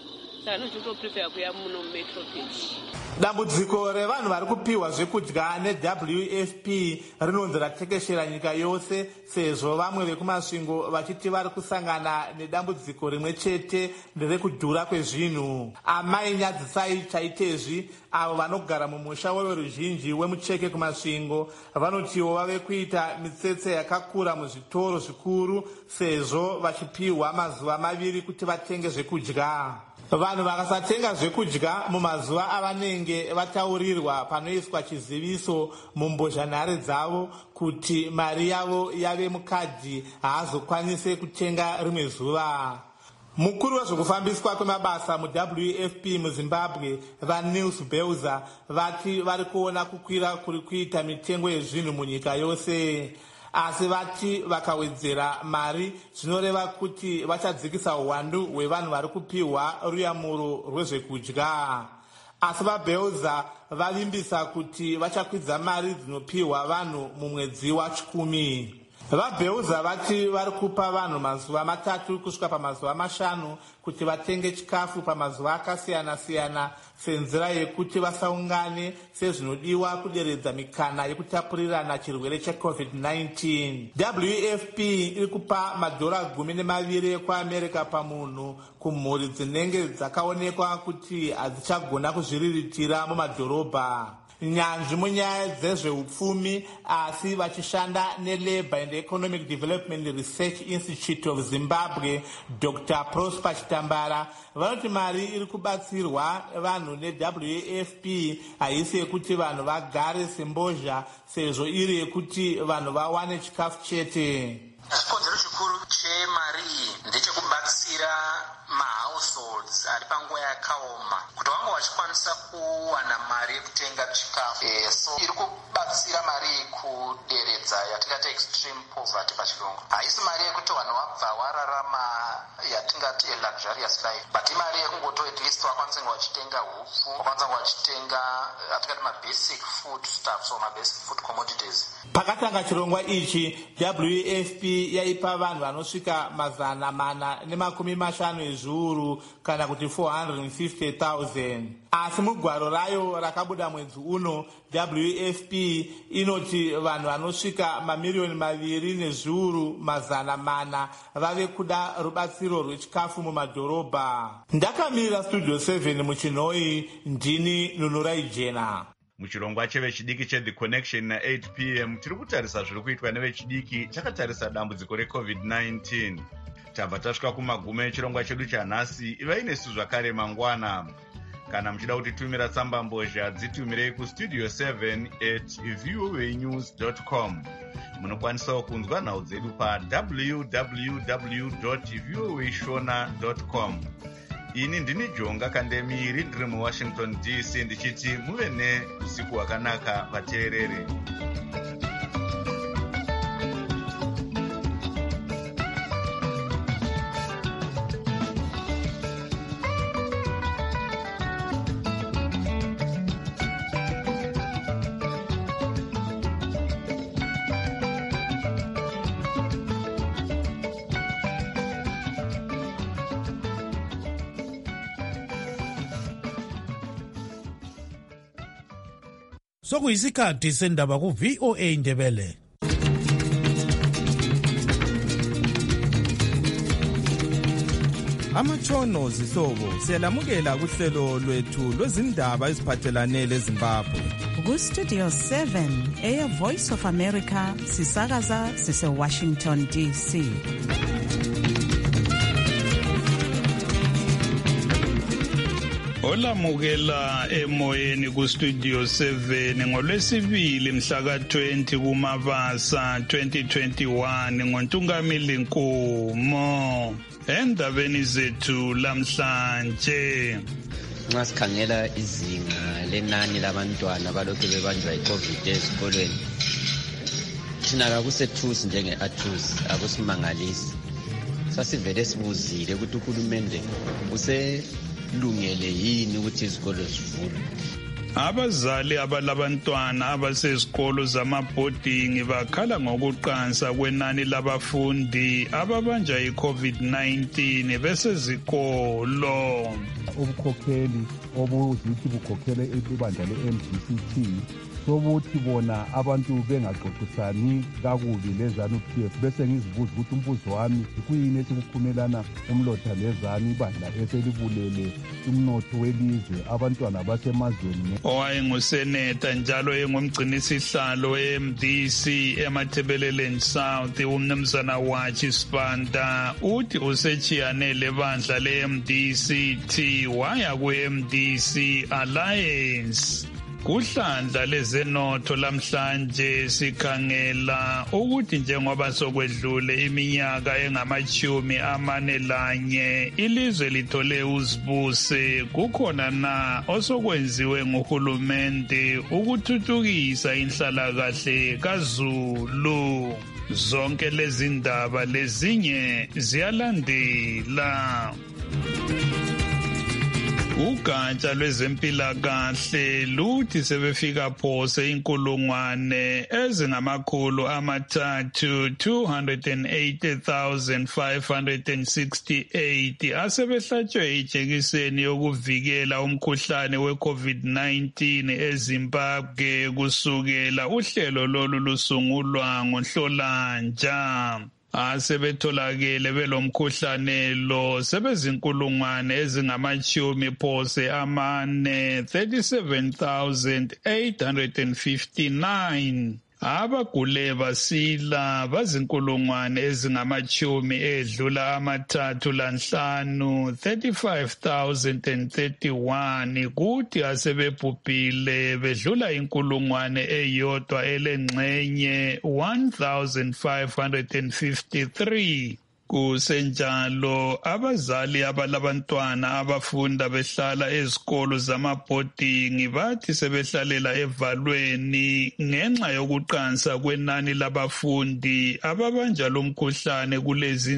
Dambudziko revanhu vari kupiwa zvekudya neW F P rinonzi ratekeshera nyika yose, sezvo vamwe vekumasvingo vachiti vari kusangana nedambudziko rimwe chete nderekudhura kwezvinhu. Amai Nyadzisai Chaitezvi avo vanogara mumusha weveruzhinji wemucheke kumasvingo vanotiwo vave kuita mitsetse yakakura muzvitoro zvikuru sezvo vachipiwa mazuva maviri kuti vatenge zvekudya. Vanhu vakasatenga zvekudya mumazuva avanenge vataurirwa panoiswa chiziviso mumbozhanhare dzavo kuti mari yavo yave mukadhi haazokwanise kutenga rimwe zuva. Mukuru wezvokufambiswa kwemabasa muW F P muZimbabwe vaNils Beuza vati vari kuona kukwira kuri kuita mitengo yezvinhu munyika yose, asi vati vakawedzera mari zvinoreva kuti vachadzikisa uwandu hwevanhu vari kupiwa ruyamuro rwezvekudya. Asi vaBeuza vavimbisa kuti vachakwidza mari dzinopiwa vanhu mumwedzi wachikumi. VaBeuza vati vari kupa vanhu mazuva matatu kusvika pamazuva mashanu kuti vatenge chikafu pamazuva akasiyana-siyana senzira yekuti vasaungane sezvinodiwa kuderedza mikana yekutapurirana chirwere cheCovid nineteen. W F P iri kupa madhora gumi nemaviri ekuAmerica pamunhu kumhuri dzinenge dzakaonekwa kuti hadzichagona kuzviriritira mumadhorobha. Nyanzvi munyaya dzezveupfumi asi vachishanda neLabour and Economic Development Research Institute of Zimbabwe Doctor Prosper Chitambara vanoti mari iri kubatsirwa vanhu neW F P haisi yekuti vanhu vagare sembozha sezvo iri yekuti vanhu vawane chikafu chete. Chikonzero chikuru chemari iyi ndechekubatsira mahouseholds ari panguva yakaoma kuti vange vachikwanisa kuwana mari yekutenga chikafu. E, so iri kubatsira mari kuderedza yatingati extreme poverty pachirungu. Haisi mari yekuti vanhu vabva wararama yatingati a luxurious life, but imari yekungoto at least vakwanisa kunge vachitenga hupfu, vakwanisa kunge vachitenga yatingati mabasic food stuffs or mabasic food commodities. Pakatanga chirongwa ichi W F P yaipa vanhu vanosvika mazana mana nemakumi mashanu ezviuru kana kuti four hundred fifty thousand. Asi mugwaro rayo rakabuda mwedzi uno W F P inoti vanhu vanosvika mamiliyoni maviri nezviuru mazana mana vave kuda rubatsiro rwechikafu mumadhorobha. Ndakamirira Studio seven muchinhoi, ndini Nunurai Jena. Muchirongwa chevechidiki cheThe Connection na eight p m tiri kutarisa zviri kuitwa nevechidiki chakatarisa dambudziko reCovid nineteen. Tabva tasvika kumagumo echirongwa chedu chanhasi. Ivai nesu zvakare mangwana. Kana muchida kutitumira tsamba mbozha dzitumirei kustudio seven at voanews dot com. Munokwanisawo kunzwa nhau dzedu pa w w w dot voa shona dot com. Ini ndini Jonga Kandemiri ndiri muWashington D C ndichiti muve neusiku hwakanaka vateereri. Sokuyisikhathi sendaba ku V O A Indebele. Amatshono zihlobo siyalamukela kuhlelo lwethu lwezindaba eziphathelane leZimbabwe. Ku Studio seven eya Voice of America sisakaza sise Washington D C. Olamukela emoyeni ku Studio seven ngolwesibili mhla ka twenty kuMabasa twenty twenty-one ngoNtungamili Nkomo. Endabeni zethu lamhlanje nxa sikhangela izinga lenani labantwana balokhu bebanjwa iCovid ezikolweni, thina kakusethusi njenge-athusi akusimangalisi. Sasivele sibuzile ukuthi uhulumende uselungele yini ukuthi izikolo zivulwe. Abazali abalabantwana abasezikolo zama-boarding bakhala ngokuqansa kwenani labafundi ababanja i-COVID nineteen besezikolo. Ubukhokheli obuzithi bukhokhele ibandla le-M D C T sobuthi bona abantu bengaxoxisani kakubi lezanu-P F bese ngizibuza ukuthi umbuzo wami kuyini esikuphumelana umlotha lezanu ibandla eselibulele umnotho welizwe abantwana basemazweni. Owayenguseneta njalo engumgcinisihlalo e-M D C eMathebeleleni South umnumzana Wachi Sibanda uthi usechiyane lebandla le-M D C T waya ku-M D C Alliance. Kuhlandla lezenotho lamhlanje sikhangela ukuthi njengoba sokwedlule iminyaka engamachumi amane lanye ilizwe lithole uzibuse, kukhona na osokwenziwe nguhulumende ukuthuthukisa inhlalakahle kaZulu. Zonke lezi ndaba lezinye ziyalandela. Ugatsha lwezempilakahle luthi sebefika phose inkulungwane ezingamakhulu amathathu two hundred eighty thousand five hundred sixty-eight asebehlatshwe ijekiseni yokuvikela umkhuhlane we-COVID nineteen eZimbabwe kusukela uhlelo lolu lusungulwa ngoNhlolanja. Asebetholakele belomkhuhlane lo sebezinkulungwane ezingamachumi phose amane thirty-seven thousand eight hundred fifty-nine. Abagule basila bazinkulungwane ezingamachumi edlula amathathu lanhlanu thirty-five thousand thirty-one kuthi asebebhubhile bedlula inkulungwane eyodwa elengxenye one thousand five hundred fifty-three. Kusenjalo abazali abalabantwana abafunda behlala ezikolo zama-boarding bathi sebehlalela evalweni ngenxa yokuqansa kwenani labafundi ababanja lomkhuhlane kulezi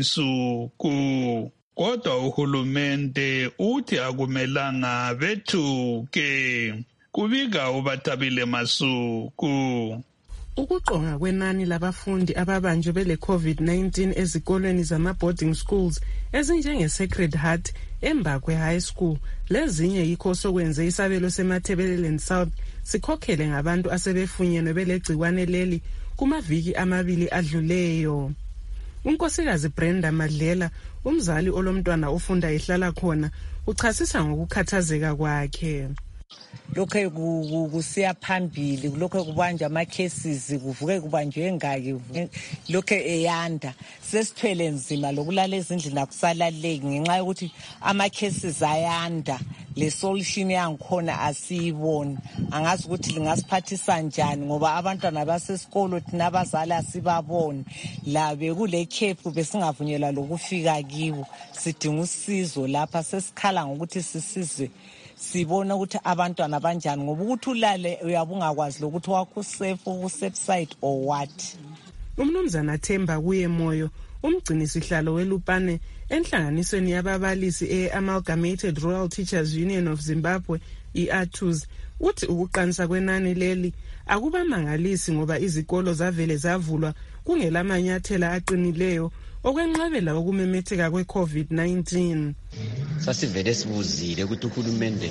nsuku. Kodwa uhulumende uthi akumelanga bethuke. Kubika uBathabile Masuku. Ukuqonga kwenani labafundi ababanjwe bele COVID nineteen ezikolweni zama-boarding schools ezinjenge Sacred Heart, Embakwe High School lezinye yikho sokwenze isabelo seMathebeleleni South sikhokhele ngabantu asebefunyenwe belegciwane leli kumaviki amabili adluleyo. Unkosikazi Brenda Madlela, umzali olomntwana ufunda ehlala khona, uchasisa ngokukhathazeka kwakhe. Lokho kusiya phambili, lokho kubanja ama cases kuvuke kubanjwe engaki, lokho eyanda sesithwele nzima lokulala ezindlini akusalaleki ngenxa yokuthi ama cases ayanda. Le solution yangikhona asiyiboni, angazi ukuthi lingasiphathisa njani ngoba abantwana basesikolo thina abazali asibaboni la bekule camp besingavunyelwa lokufika kibo. Sidinga usizo lapha, sesikhala ngokuthi sisizwe sibona ukuthi abantwana banjani ngoba ukuthi ulale uyabungakwazi lokuthi wakho safe ku safe side or what. Umnumzana Themba kuye moyo, umgcinisihlalo weLupane enhlanganisweni yababalisi e-Amalgamated Rural Teachers Union of Zimbabwe, i-ATUZ, uthi ukuqansa kwenani leli akubamangalisi ngoba izikolo zavele zavulwa kungelamanyathela aqinileyo okwenqabela ukumemetheka kwe-COVID nineteen. sasivele sibuzile ukuthi uhulumende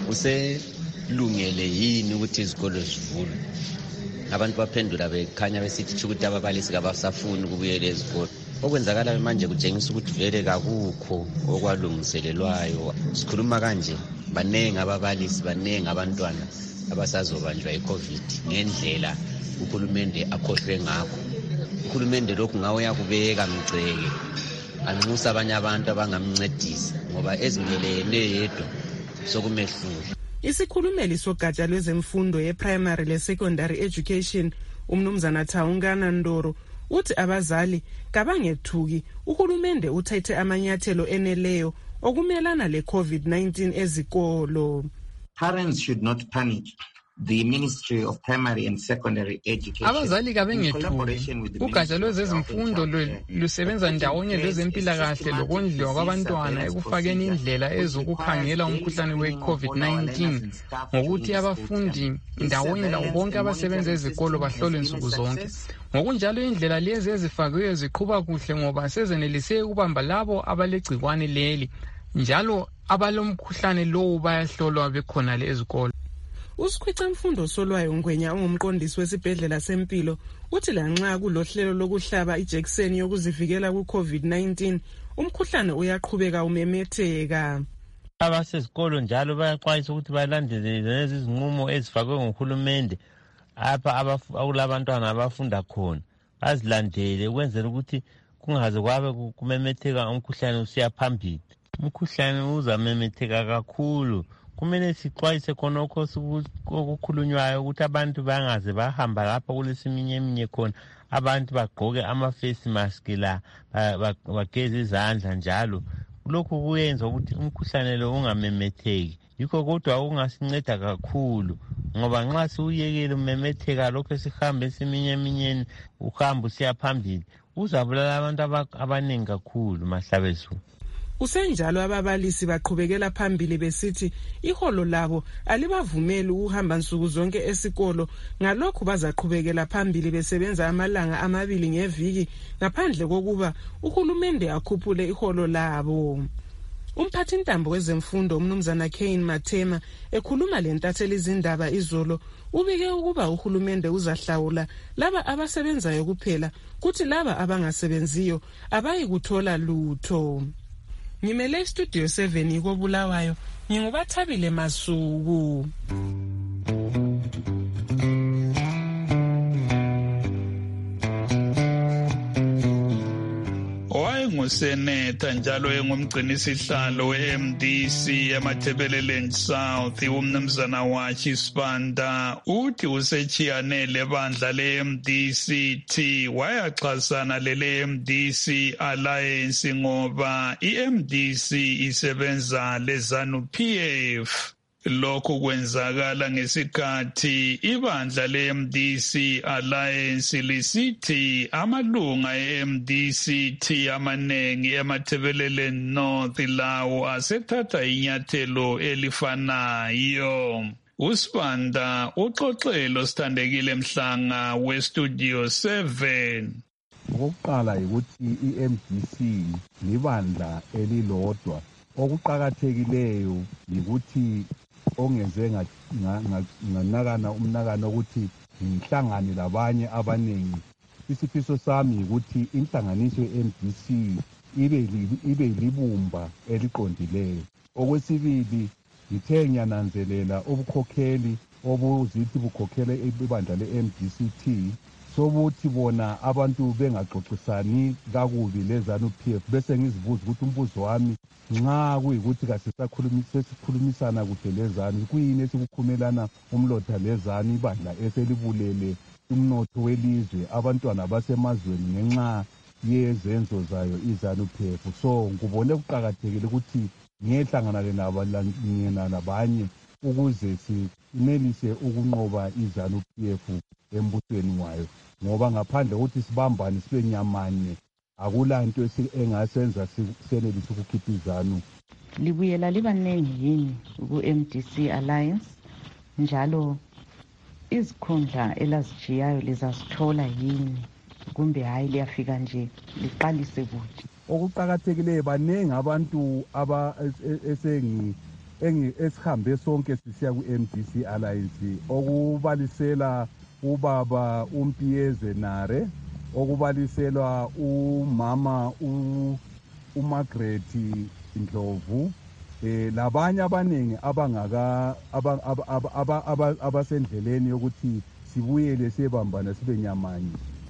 uselungele yini ukuthi izikolo zivulwe. Abantu baphendula bekhanya besithi ukuthi ababalisi kabasafuni ukubuyela ezikolo. Okwenzakala manje kutshengisa ukuthi vele kakukho okwalungiselelwayo. Sikhuluma kanje, banengi ababalisi, banengi abantwana abasazobanjwa iCovid ngendlela uhulumende akhohlwe ngakho. Uhulumende lokhu ngawe yakubeka mgceke, anxusa abanye abantu abangamncedisa ngoba ezimelene yedwa sokumehlula. Isikhulumeli sogatsha lwezemfundo ye-primary le-secondary education umnumzana Thaungana Ndoro uthi abazali kabangethuki uhulumende uthethe amanyathelo eneleyo okumelana le-COVID nineteen ezikolo. Parents should not panic. The Ministry of Primary and Secondary Education. Abazali kabengethuki. Ugatsha lwezemfundo lusebenza ndawonye lwezempilakahle lokondliwa kwabantwana ekufakeni indlela ezokukhangela umkhuhlane we-COVID nineteen ngokuthi abafundi ndawonye labo bonke abasebenza ezikolo bahlolwe nsuku zonke. Ngokunjalo indlela lezi ezifakiwe ziqhuba kuhle ngoba sezenelise ukubamba labo abalegcikwane leli. Njalo abalomkhuhlane lowo bayahlolwa bekhona le ezikolo. Usikhwica Mfundo Solwayo Ngwenya ongumqondisi wesibhedlela sempilo uthi lanxa kulohlelo lokuhlaba ijekiseni yokuzivikela ku-COVID nineteen umkhuhlane uyaqhubeka umemetheka. Abasezikolo njalo bayaxwayisa ukuthi balandele lezi zinqumo ezifakwe nguhulumende apha akulabantwana abafunda khona, bazilandele ukwenzela ukuthi kungaze kwabe kumemetheka umkhuhlane usiya phambili. Umkhuhlane uzamemetheka kakhulu. Kumele sixwayise khonokho okukhulunywayo ukuthi abantu bangaze bahamba lapha kulesiminye eminye khona, abantu bagqoke ama-face mask la, bageze izandla njalo. Lokhu kuyenza ukuthi umkhuhlane lo ungamemetheki. Yikho kodwa ungasinceda kakhulu ngoba nxa siwuyekile umemetheka lokho sihambe esiminye eminyeni uhamba usiya phambili uzabulala abantu abaningi kakhulu mahlabesu. Kusenjalo ababalisi baqhubekela phambili besithi iholo labo alibavumeli ukuhamba nsuku zonke esikolo, ngalokho bazaqhubekela phambili besebenza amalanga amabili ngeviki ngaphandle kokuba uhulumende akhuphule iholo labo. Umphathintambo wezemfundo umnumzana Kane Mathema ekhuluma lentatheli izindaba izolo ubike ukuba uhulumende uzahlawula laba abasebenzayo kuphela kuthi laba abangasebenziyo abayi kuthola lutho. Ngimele Studio seven koBulawayo, ngingubathabile Masuku. Wayenguseneta njalo engumgcinisihlalo we-M D C eMathebeleland South umnumzana Washi Sibanda uthi usechiyane lebandla le-M D C T wayaxhasana lele-M D C Alliance ngoba i-M D C isebenza le-ZANU-P F. Lokhu kwenzakala ngesikhathi ibandla le-M D C Alliance lisithi amalunga e-M D C T amanengi eMathebeleland North lawo asethatha inyathelo elifanayo. uSibanda uxoxelo sithandekile Mhlanga weStudio seven. Okokuqala ukuthi i-M D C libandla elilodwa. Okuqakathekileyo ukuthi ongenze nganakana umnakano ukuthi ngihlangane labanye abaningi. Isifiso sami ukuthi inhlanganiso ye-M D C ibe ibe libumba eliqondileyo. Okwesibili ngithe ngiyananzelela ubukhokheli obuzithi bukhokhele ibandla le-M D C T sokuthi bona abantu bengaxoxisani kakubi le-ZANU-P F bese ngizibuza ukuthi umbuzo wami nxa kuyikuthi kasesikhulumisana kuhle le-ZANU kuyini esikukhumelana umlotha le-ZANU ibandla eselibulele umnotho welizwe abantwana basemazweni ngenxa yezenzo zayo i-ZANU-P F. So ngubone kuqakathekile ukuthi ngiyehlangana nabanye ukuze simelise ukunqoba i-ZANU-P F embusweni wayo, ngoba ngaphandle ukuthi sibambane sibe nyamanye akulanto engasenza senelise ukukhipha iZANU. Libuyela libaningi yini ku-M D C Alliance njalo izikhundla elazitshiyayo lizasithola yini kumbe hayi liyafika nje liqalise kuthi? okuqakathekileyo baningi abantu aba esengi esihambe sonke sisiya ku-M D C Alliance okubalisela ubaba uMpiyezwe Nare, okubaliselwa umama uMargaret Ndlovu, eh labanye abaningi abangaka abasendleleni yokuthi sibuyele sebambana sibe nyamanye.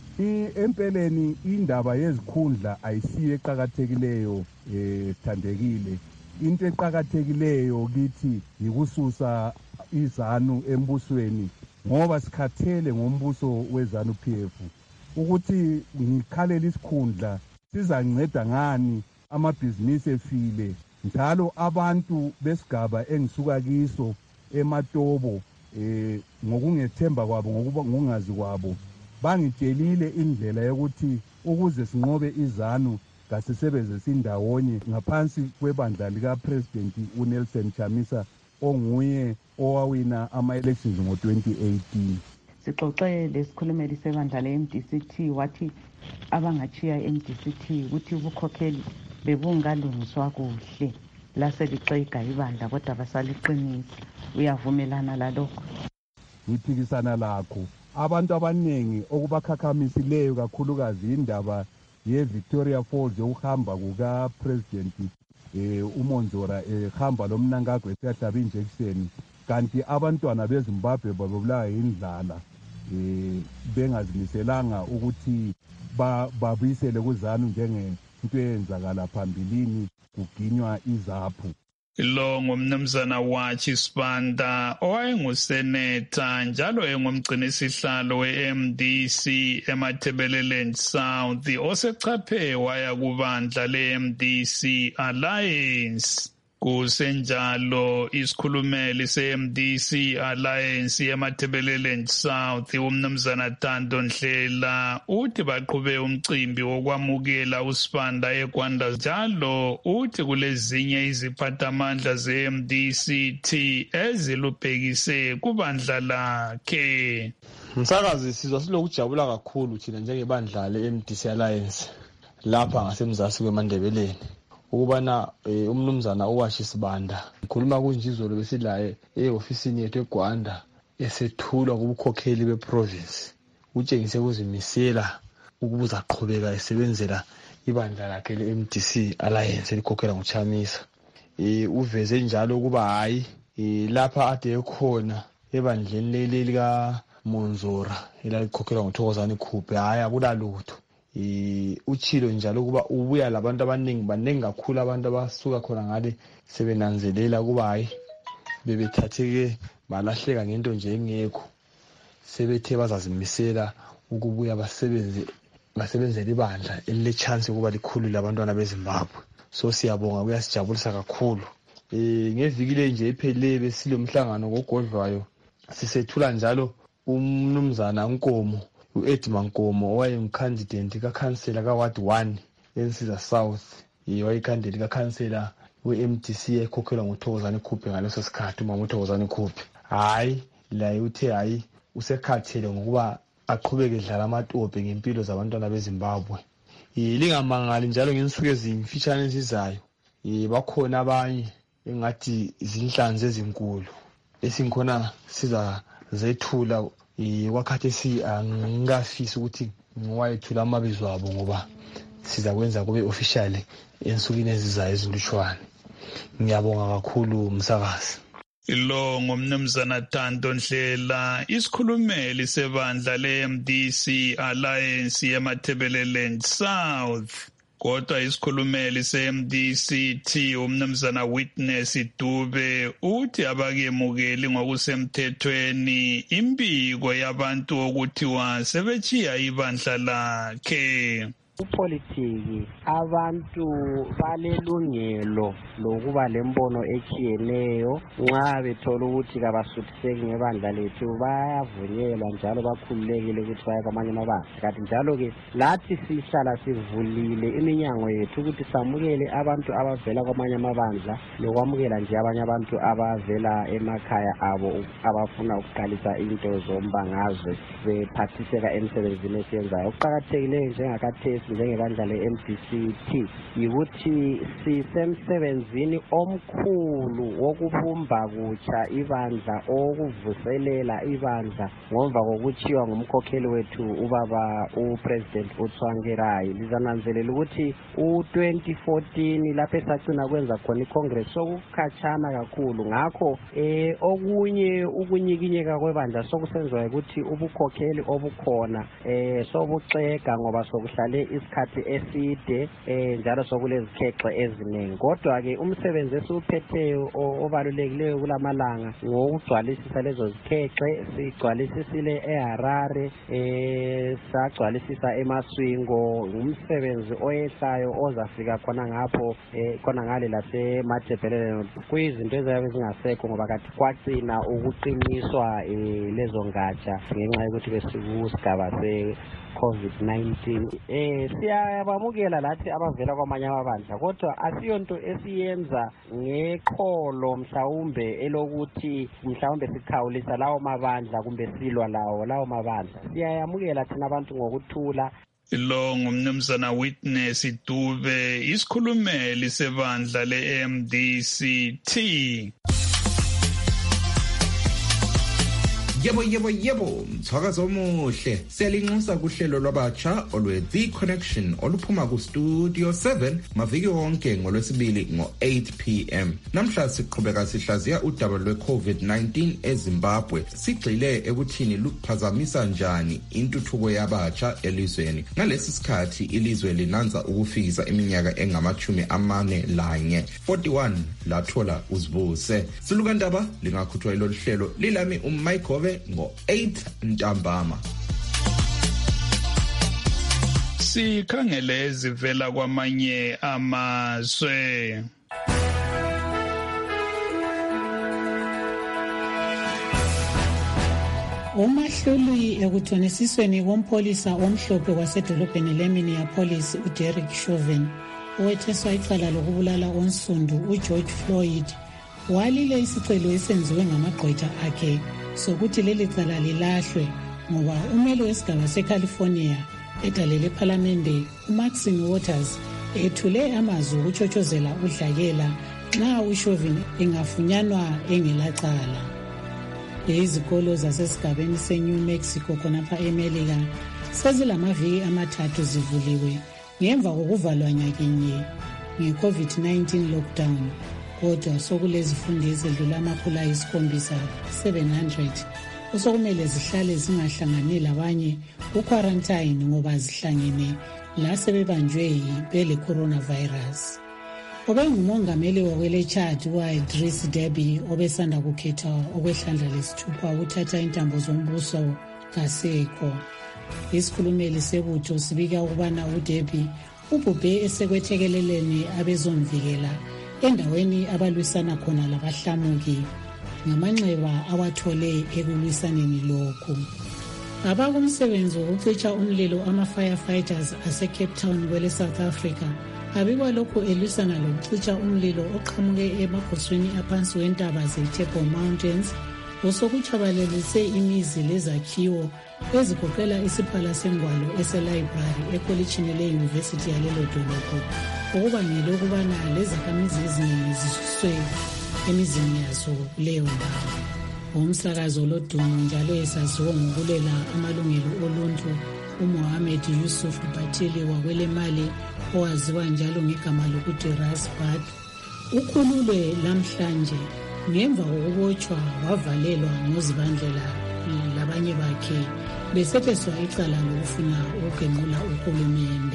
Empeleni indaba yezikhundla ayisiyo eqhakathekileyo eh thandekile. Into eqhakathekileyo kithi yikususa izanu embusweni ngoba sikhathele ngombuso wezanu P F ukuthi ngikhalela isikhundla sizanceda ngani amabhizinisi efile njalo abantu besigaba engisuka kiso eMatobo eh ngokungethemba kwabo ngokuba ngongazi kwabo bangitshelile indlela yokuthi ukuze sinqobe izanu kasisebenze sindawonye ngaphansi kwebandla lika President uNelson Chamisa onguye owawina ama-elections ngo twenty eighteen. Sixoxe lesikhulumeli sebandla le-M D C T wathi abangachiya i-M D C T ukuthi ubukhokheli bebungalungiswa kuhle laselixega ibandla kodwa basaliqinisa. Uyavumelana lalokho? Ngiphikisana lakho. Abantu abaningi okubakhakhamisileyo kakhulukazi indaba ye-Victoria Falls yokuhamba kuka-President eh uMonzora ehamba lomnankagwe esiyahlaba injection kanti abantwana beZimbabwe babulawa indlala eh bengazimiselanga ukuthi babuyisele kuzanu njengento eyenzakala phambilini kuginywa izaphu. Lo ngumnumzana wathi Sibanda owayenguseneta njalo engumgcinisihlalo we-M D C eMatabeleland South osechaphe waya kubandla le-M D C Alliance. Kusenjalo isikhulumeli se-M D C Alliance eMatabeleland South umnumzana Tando Ndlela uthi baqhube umcimbi wokwamukela uSibanda eGwanda njalo uthi kulezinye iziphathamandla ze-M D C T ezilubhekise kubandla lakhe. Msakazi sizwa silokujabula kakhulu thina njengebandla le-M D C Alliance lapha ngasemzasi kweMandebeleni ukubana umnumzana owashi Sibanda ngikhuluma kunje izolo besilaye eofisini yethu eGwanda esethulwa kubukhokheli beprovince utshengise ukuzimisela ukubuza aqhubeka esebenzela ibandla lakhe le-M D C Alliance elikhokhela nguChamisa. eh uveze njalo ukuba hayi lapha ade ekhona ebandleni leli lika Monzora elalikhokhela nguThokozani Khuphe hayi akulalutho. eh uchilo njalo kuba ubuya labantu abaningi banengi kakhulu abantu abasuka khona ngale sebenanzelela kuba hayi bebethatheke balahleka ngento nje engekho sebethe bazazimisela ukubuya basebenze basebenzele ibandla elile chance ukuba likhulu labantwana beZimbabwe. So siyabonga kuyasijabulisa kakhulu. eh ngevikile nje iphele besilomhlangano ngogodlwayo sisethula njalo umnumzana Nkomo u-Edmund Nkomo owayengumcandidate kakhansela ka-Ward one eNsiza South wayeyicandidate kakhansela we-M D C ekhokhelwa nguThokozani Khuphe ngaleso sikhathi umama uThokozani Khuphe. Hayi laye uthe hayi usekhathele ngokuba aqhubeke edlala amatope ngempilo zabantwana beZimbabwe. Lingamangali njalo ngensuku ezimfitshane ezizayo bakhona abanye engathi izinhlanzi ezinkulu esinkhona siza zethula wakhathi si angingafisi ukuthi ngiwayethula amabizo abo ngoba siza kwenza kube official ensukwini ezizayo ezilutshwane. Ngiyabonga kakhulu msakazi. Lo ngumnumzana Tando Ndlela isikhulumeli sebandla le-M D C Alliance eMatabeleland South. Kodwa isikhulumeli se-M D C T umnumzana Witness Dube uthi abakemukeli ngokusemthethweni imbiko yabantu okuthiwa sebechiya ibandla lakhe. Upolitiki abantu balelungelo lokuba lembono echiyeneyo nxa bethola ukuthi kabasuthiseki ngebandla lethu bayavunyelwa njalo bakhululekile ukuthi baye kwamanye amabandla. Kanti njalo ke lathi sihlala sivulile iminyango yethu ukuthi samukele abantu abavela kwamanye amabandla lokwamukela nje abanye abantu abavela emakhaya abo abafuna ukuqalisa into zombangazwe bephathiseka emsebenzini esiyenzayo. Okuqakathekileyo njengakathesi njengebandla le-M D C T yikuthi sisemsebenzini omkhulu wokubumba kutsha ibandla, okuvuselela ibandla ngomva kokutshiwa ngumkhokheli wethu ubaba upresident uTsvangirai. Lizananzelela ukuthi u-twenty fourteen lapho esagcina kwenza khona icongress sokukhatshana kakhulu, ngakho eh okunye ukunyikinyeka kwebandla sokusenziwa ukuthi ubukhokheli obukhona eh sobuxega ngoba sokuhlale isikhathi eside eh njalo sokulezikhexe eziningi. Kodwa ke umsebenzi esiwuphetheyo obalulekileyo kulamalanga ngokugcwalisisa lezo zikhexe. Sigcwalisisile eHarare, eh sagcwalisisa eMaswingo, umsebenzi oyehlayo ozafika khona ngapho eh khona ngale laseMathebhelele kuyizinto ezabe zingasekho ngoba kathi kwagcina ukuqiniswa eh lezo ngatsha ngenxa yokuthi besikusigaba se COVID nineteen. Eh siyabamukela lathi abavela kwamanye amabandla, kodwa asiyonto esiyenza ngeqholo mhlawumbe elokuthi mhlawumbe sikhawulisa lawo mabandla kumbe silwa lawo lawo mabandla. Siyayamukela thina abantu ngokuthula. Lo ngumnumzana Witness Dube, isikhulumeli sebandla le-M D C T. Yebo yebo yebo, mthwakazo omuhle. Siyalinxusa kuhlelo lwabatsha olwe The Connection oluphuma ku Studio seven maviki wonke ngolwesibili ngo eight p m. Namhla siqhubeka sihlaziya udaba lwe COVID nineteen eZimbabwe. Sigxile ekuthini lukuphazamisa njani intuthuko yabatsha elizweni. Ngalesi sikhathi ilizwe linanza ukufikisa iminyaka engamachumi amane lanye forty-one lathola uzibuse. Silukandaba lingakhuthwa ilolu hlelo lilami uMaikove ngo eight ntambama. Sikhangele ezivela kwamanye amazwe. Umahluli ekuthonisisweni kompholisa omhlophe kwasedolobheni leMinneapolis uDerek Chauvin owetheswa icala lokubulala onsundu uGeorge Floyd walile isicelo esenziwe ngamagqwetha akhe sokuthi leli cala lilahlwe ngoba umeli wesigaba seCalifornia edalele ephalamende uMaxine Waters ethule amazwi okuchotshozela udlakela nxa uChauvin engafunyanwa engelacala. Izikolo zasesigabeni seNew Mexico khonapha eMelika sezilamaviki amathathu zivuliwe ngemva kokuvalwa nyakinye nge-COVID nineteen lockdown. Kodwa sokulezifundi ezedlula amakhulu ayisikhombisa seven hundred osokumele zihlale zingahlangani labanye ku-quarantine ngoba zihlangene la sebebanjwe bele coronavirus. Obengumongameli wakwele-Chad u-Idris Deby obesanda kukhethwa okwehlandla lesithupha ukuthatha intambo zombuso kasekho. Isikhulumeli sebutho sibika ukubana uDeby ubhubhe esekwethekeleleni abezomvikela endaweni abalwisana khona labahlamuki ngamanxeba awathole ekulwisaneni lokhu. Abakumsebenzi wokucitsha umlilo ama-firefighters ase-Cape Town kwele South Africa abikwa lokhu elwisana lokucitsha umlilo oqhamuke emagosweni aphansi wentaba ze-Table Mountains osokutshabalalise imizi lezakhiwo ezigoqela isiphala sengwalo eselibrary ekolitshini le-University yalelo dolobho okubangela ukubana lezakhamizi eziningi zisuswe emizini yazo kuleyo ndawo. Umsakazo lodumo njalo esaziwa ngokulela amalungelo oluntu uMohammed Yusuf Batili wakwelemali owaziwa njalo ngegama lokuthi Rasbad ukhululwe lamhlanje ngemva kokubotshwa wavalelwa ngozibandlela labanye bakhe besetheswa icala lokufuna ukugenqula uhulumende.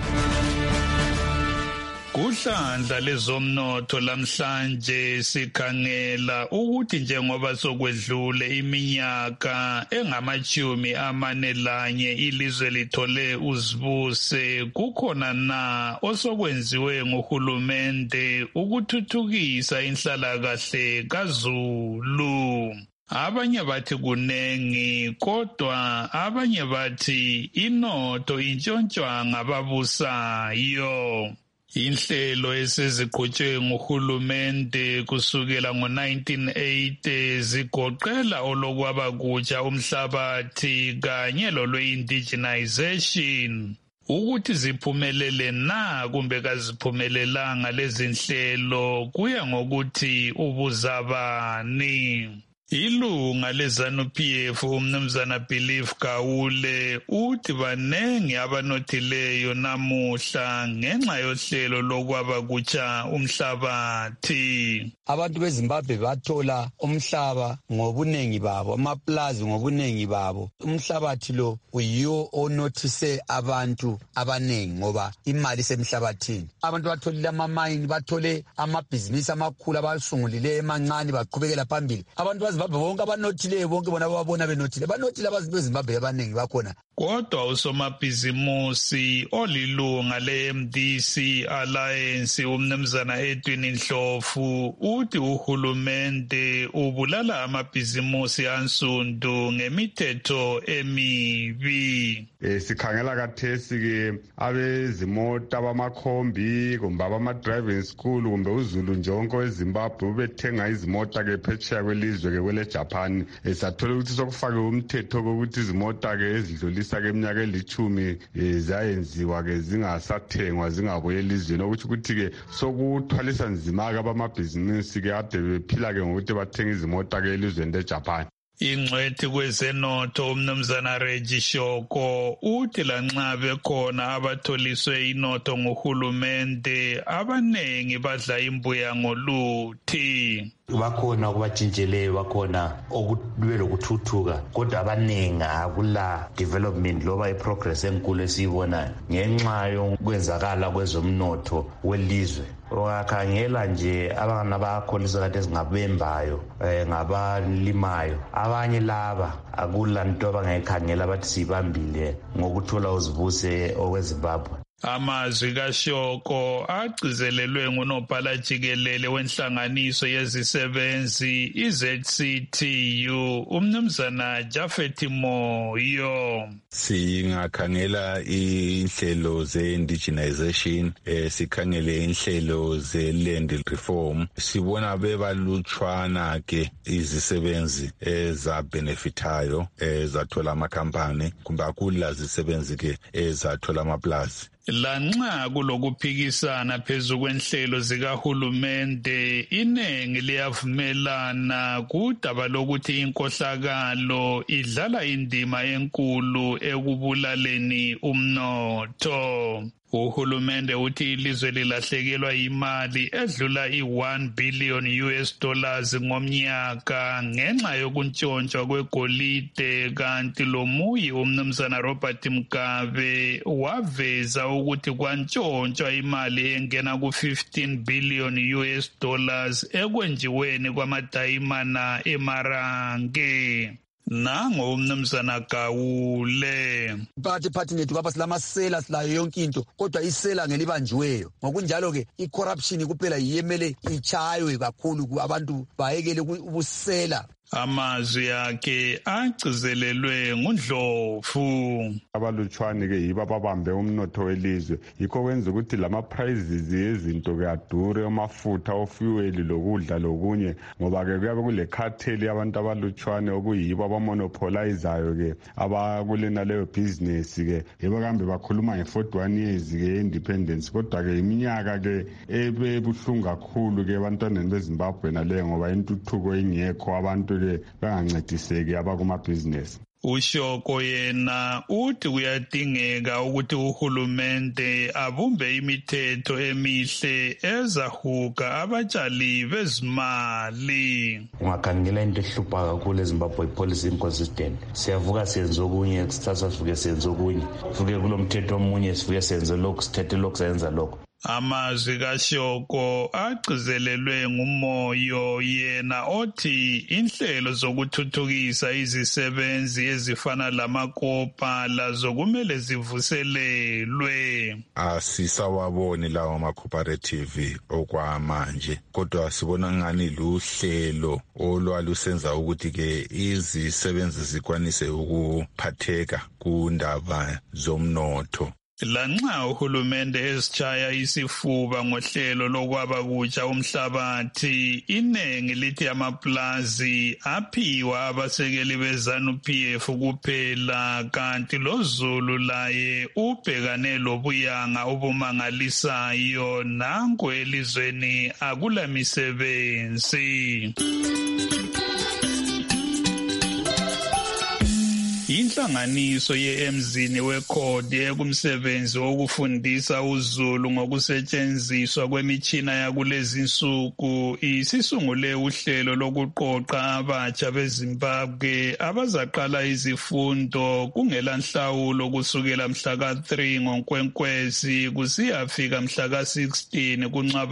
Kuhlandla lezomnotho lamhlanje sikhangela ukuthi njengoba sokwedlule iminyaka engamachumi amane lanye ilizwe lithole uzibuse, kukhona na osokwenziwe nguhulumende ukuthuthukisa inhlalakahle kaZulu. Abanye bathi kunengi kodwa abanye bathi inotho intshontshwa ngababusayo. Inhlelo eseziqhutshwe nguhulumende kusukela ngo nineteen eighty zigoqela olokwabakutsha umhlabathi kanye lolwe-indigenization. ukuthi ziphumelele na kumbe kaziphumelelanga lezi nhlelo kuya ngokuthi ubuzabani. Ilunga leZANU-P F umnumzana Believe Gawule uthi banengi abanothileyo namuhla ngenxa yohlelo lokwaba kutsha umhlabathi. Abantu beZimbabwe bathola umhlaba ngobunengi babo, amaplazi ngobunengi babo. Umhlabathi lo uyiwo onothise abantu abanengi ngoba imali semhlabathini. Abantu batholile amamayini, bathole amabhizinisi amakhulu abasungulile emancane baqhubekela phambili. Abantu baZimbabwe bonke abanothileyo bonke bona babona benothile. Banothile abaZimbabwe abanengi bakhona. Kodwa usomabhizimusi olilunga le-M D C Alliance umnumzana Edwin Ndlovu uthi uhulumende ubulala amabhizimusi ansundu ngemithetho emibi. Eh, sikhangela kathesi ke abezimota abamakhombi kumbe abama-driving school kumbe uzulu njonke weZimbabwe ubethenga izimota ke phetsheya kwelizwe ke kwele Japan. Esathola ukuthi sokufake umthetho kokuthi izimota ke ezidlulisa ke eminyaka elithumi zayenziwa ke zingasathengwa zingabuye elizweni, ukuthi ukuthi ke sokuthwalisa nzima ke abamabhizinisi ke ade bephila ke ngokuthi bathenga izimota ke elizweni leJapan. Ingcwethi kwezenotho umnumzana Reggie Shoko uthi lanxa bekhona abatholiswe inotho nguhulumende abanengi badla imbuya ngoluthi. Bakhona kubatshintsheleyo, bakhona okube lokuthuthuka, kodwa abanengi akula development loba iprogress enkulu esiyibona ngenxa yokwenzakala kwezomnotho welizwe. Ungakhangela nje abana bakholisa kade singabembayo eh, ngabalimayo, abanye laba akula nto abangayikhangela bathi sibambile ngokuthola uzibuse okweZimbabwe. Amazwi kaShoko agcizelelwe ngunobhala jikelele wenhlanganiso yezisebenzi i-Z C T U umnumzana Jafet Moyo. Singakhangela inhlelo ze-indigenization, eh, sikhangele inhlelo ze-land reform, sibona bebalutshwana ke izisebenzi ezabenefitayo ezathola amakhampani kumbe akula zisebenzi ke ezathola amaplazi. Lanxa kulokuphikisana phezu kwenhlelo zikahulumende, inengi liyavumelana kudaba lokuthi inkohlakalo idlala indima enkulu ekubulaleni umnotho. Uhulumende uthi ilizwe lilahlekelwa imali edlula i-one billion U S dollars ngomnyaka ngenxa yokuntshontsha kwegolide, kanti lo muyi umnumzana Robert Mugabe waveza ukuthi kwantshontsha imali engena ku-fifteen billion U S dollars ekwenjiweni kwamadayimana eMarange. Nango umnumzana Gawule. Bathi phathi nethu baba silamasela silayo yonke into, kodwa isela ngelibanjiweyo. Ngokunjalo ke i-corruption kuphela yiyemele ichaywe kakhulu abantu bayekele ubusela. Amazwi akhe agcizelelwe nguNdlovu. Abalutshwane ke yibo ababambe umnotho welizwe, yikho kwenza ukuthi lama prices yezinto ke adure, amafutha, ofuel, lokudla lokunye, ngoba ke kuyabe kule cartel yabantu abalutshwane okuyibo abamonopolizayo ke abakulena leyo business ke, yibo kambe bakhuluma nge-forty-one years ke independence, kodwa ke iminyaka ke ebebuhlungu kakhulu ke ebantwaneni beZimbabwe naleyo ngoba intuthuko ingekho, abantu ke bangancediseki abakumabhizinesi. Ushoko yena uthi kuyadingeka ukuthi uhulumende abumbe imithetho emihle ezahuga abatshali bezimali. Ungakhangela into ehlupha kakhulu eZimbabwe policy inconsistent. Siyavuka senze okunye, kusithatha sivuke senze okunye, sivuke kulo mthetho omunye sivuke senze lokhu, sithethe lokhu senza lokhu. Amazwi kaShoko agcizelelwe nguMoyo yena othi inhlelo zokuthuthukisa izisebenzi ezifana lamakopa lazo kumele zivuselelwe. Asisawaboni lawo ama-cooperative okwamanje, kodwa sibona ngani luhlelo olwalusenza ukuthi ke izisebenzi zikwanise ukuphatheka kundaba zomnotho. lanxa uhulumende ezitshaya isifuba ngohlelo lokwaba kutsha umhlabathi, iningi lithi amaplazi aphiwa abasekeli beZANU P F kuphela, kanti lo Zulu laye ubhekane lobuyanga obumangalisayo nanku elizweni akula misebenzi. Inhlanganiso ye-emzini wekhodi ekumsebenzi wokufundisa uZulu ngokusetshenziswa kwemitshina yakulezi nsuku isisungule uhlelo lokuqoqa abatsha beZimbabwe abazaqala izifundo kungelanhlawulo kusukela mhla ka three ngoNkwenkwezi kusiyafika mhla ka sixteen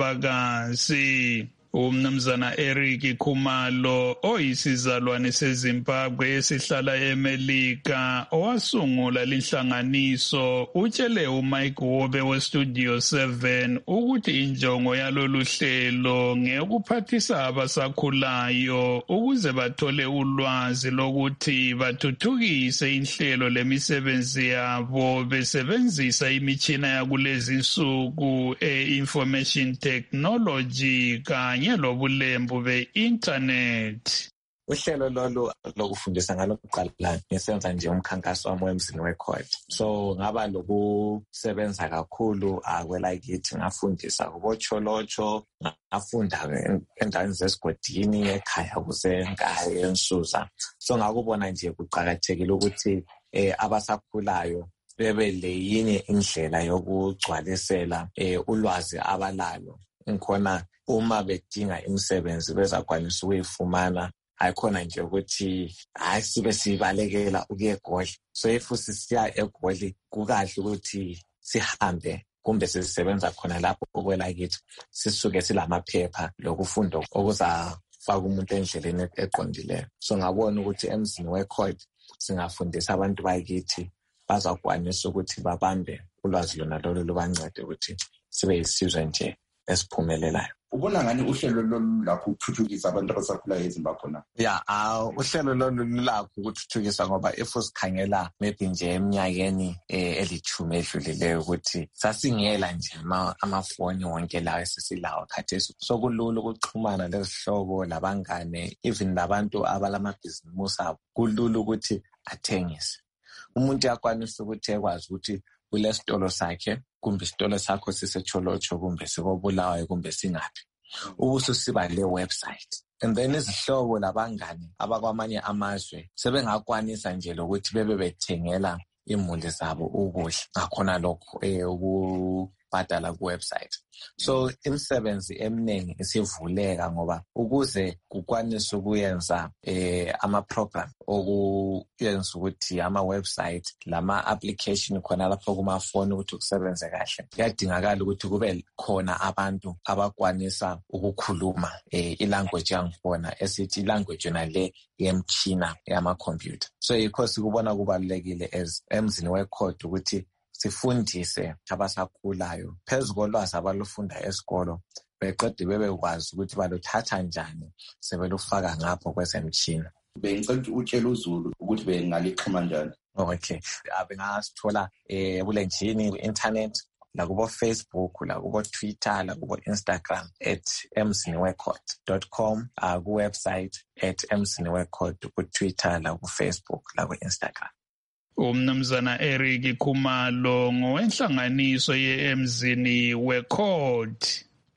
kuNcwabakazi. Umnumzana Eric Khumalo oyisizalwane seZimbabwe esihlala eMelika owasungula linhlanganiso utshele uMike Wobe weStudio seven ukuthi injongo yalolu hlelo ngeyokuphathisa abasakhulayo ukuze bathole ulwazi lokuthi bathuthukise inhlelo lemisebenzi yabo besebenzisa imitshina yakulezi nsuku e-information technology kanye lobulembu be-internet. Uhlelo lolu lokufundisa ngalokuqala ngisenza nje umkhankaso wami wemzini wekhodi. So ngaba lokusebenza kakhulu akwelakithi ngafundisa kubocholocho, ngafunda endaweni zesigodini ekhaya kusenkaya ensuza. So ngakubona nje kuqakathekile ukuthi eh abasakhulayo bebe leyinye indlela yokugcwalisela eh ulwazi abalalo. Ngikhona uma bedinga imisebenzi bezakwanisa ukuyifumana, ayikhona nje ukuthi hayi sibe sibalekela ukuya eGoli. So if sisiya eGoli kukahle ukuthi sihambe kumbe sisebenza khona lapho okwelakithi sisuke silamaphepha lokufunda okuzafaka umuntu endleleni eqondileyo. So ngabona ukuthi emzini wekhodi singafundisa abantu bakithi bazakwanisa ukuthi babambe ulwazi lona lolu lubancede ukuthi sibe yisizwe nje esiphumelelayo. Ubona ngani uhlelo lolu lakho ukuthuthukisa abantu abasakhulayo eZimbabwe na? Yeah, uh, uhlelo lolu lakho ukuthuthukisa ngoba if usikhangela maybe nje eminyakeni eh, elithumi edlulileyo ukuthi sasingela nje amafoni wonke lawo esisilawo khathesi. So kulula ukuxhumana lezihlobo labangane, even labantu abalamabhizimusi abo kulula ukuthi athengise. Umuntu yakwanisa ukuthi ekwazi ukuthi kulesitolo sakhe kumbe isitolo sakho sisecholocho kumbe sikobulawayo kumbe singaphi. Ubususiba le website. And then izihlobo labangane abakwamanye amazwe sebengakwanisa nje lokuthi bebe bethengela imuli zabo ukudla. Ngakhona lokho eh ukubhadala ku website. So imisebenzi eminingi isivuleka ngoba ukuze kukwanisa ukuyenza eh ama program okuyenza ukuthi ama website lama application khona lapho kuma phone ukuthi kusebenze kahle. Kuyadingakala ukuthi kube khona abantu abakwanisa ukukhuluma eh ilanguage yangikhona esithi language yona le yemchina yama computer. So yikho sikubona kubalekile as emzini wekhodi ukuthi sifundise abasakhulayo phezu kolwazi abalufunda esikolo beqede bebekwazi ukuthi baluthatha njani sebelufaka ngapho kwezemtshina. Bengicela utshela uZulu ukuthi bengalixhuma njani. Okay, abengasithola eh ebulenjini ku-internet la kubo Facebook, la kubo Twitter, la kubo Instagram at emziniwekhodi dot com, uh, ku website at emziniwekhodi, ku Twitter, la ku Facebook, la ku Instagram. Umnumzana Eric Khumalo ngowenhlanganiso ye-emzini wekhodi.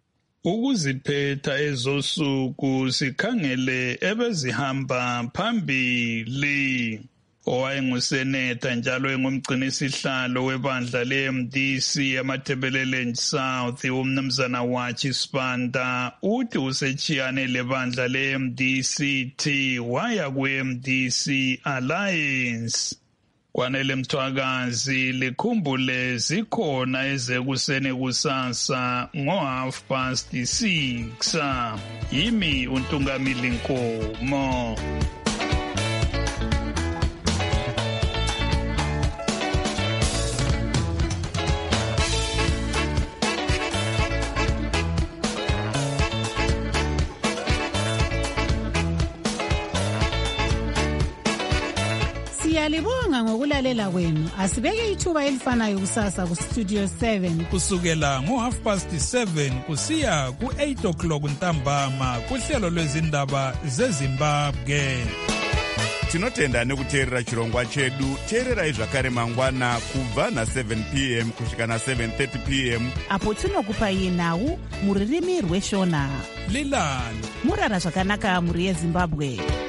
Ukuziphetha ezosuku sikhangele ebezihamba phambili. Owayenguseneta njalo engumgcinisihlalo webandla le-M D C eMatabeleland South umnumzana Wachi Sibanda uthi usechiyane lebandla le-M D C T waya ku-M D C Alliance. Kwanele Mthwakazi likhumbule zikhona ezekuseni kusasa ngo half past six. Yimi uNtungamili Nkomo. Siyalibonga ngoku ukulalela kwenu. Asibeke ithuba elifanayo kusasa kustudio seven kusukela ngo half past seven kusiya ku eight o'clock ntambama kuhlelo lwezindaba zeZimbabwe. Tinotenda nekuteerera chirongwa chedu. Teererai zvakare mangwana kubva na seven p m kusvika na seven thirty p m apo tinokupai nhau muririmi rweshona. Lilani murara zvakanaka muri yeZimbabwe.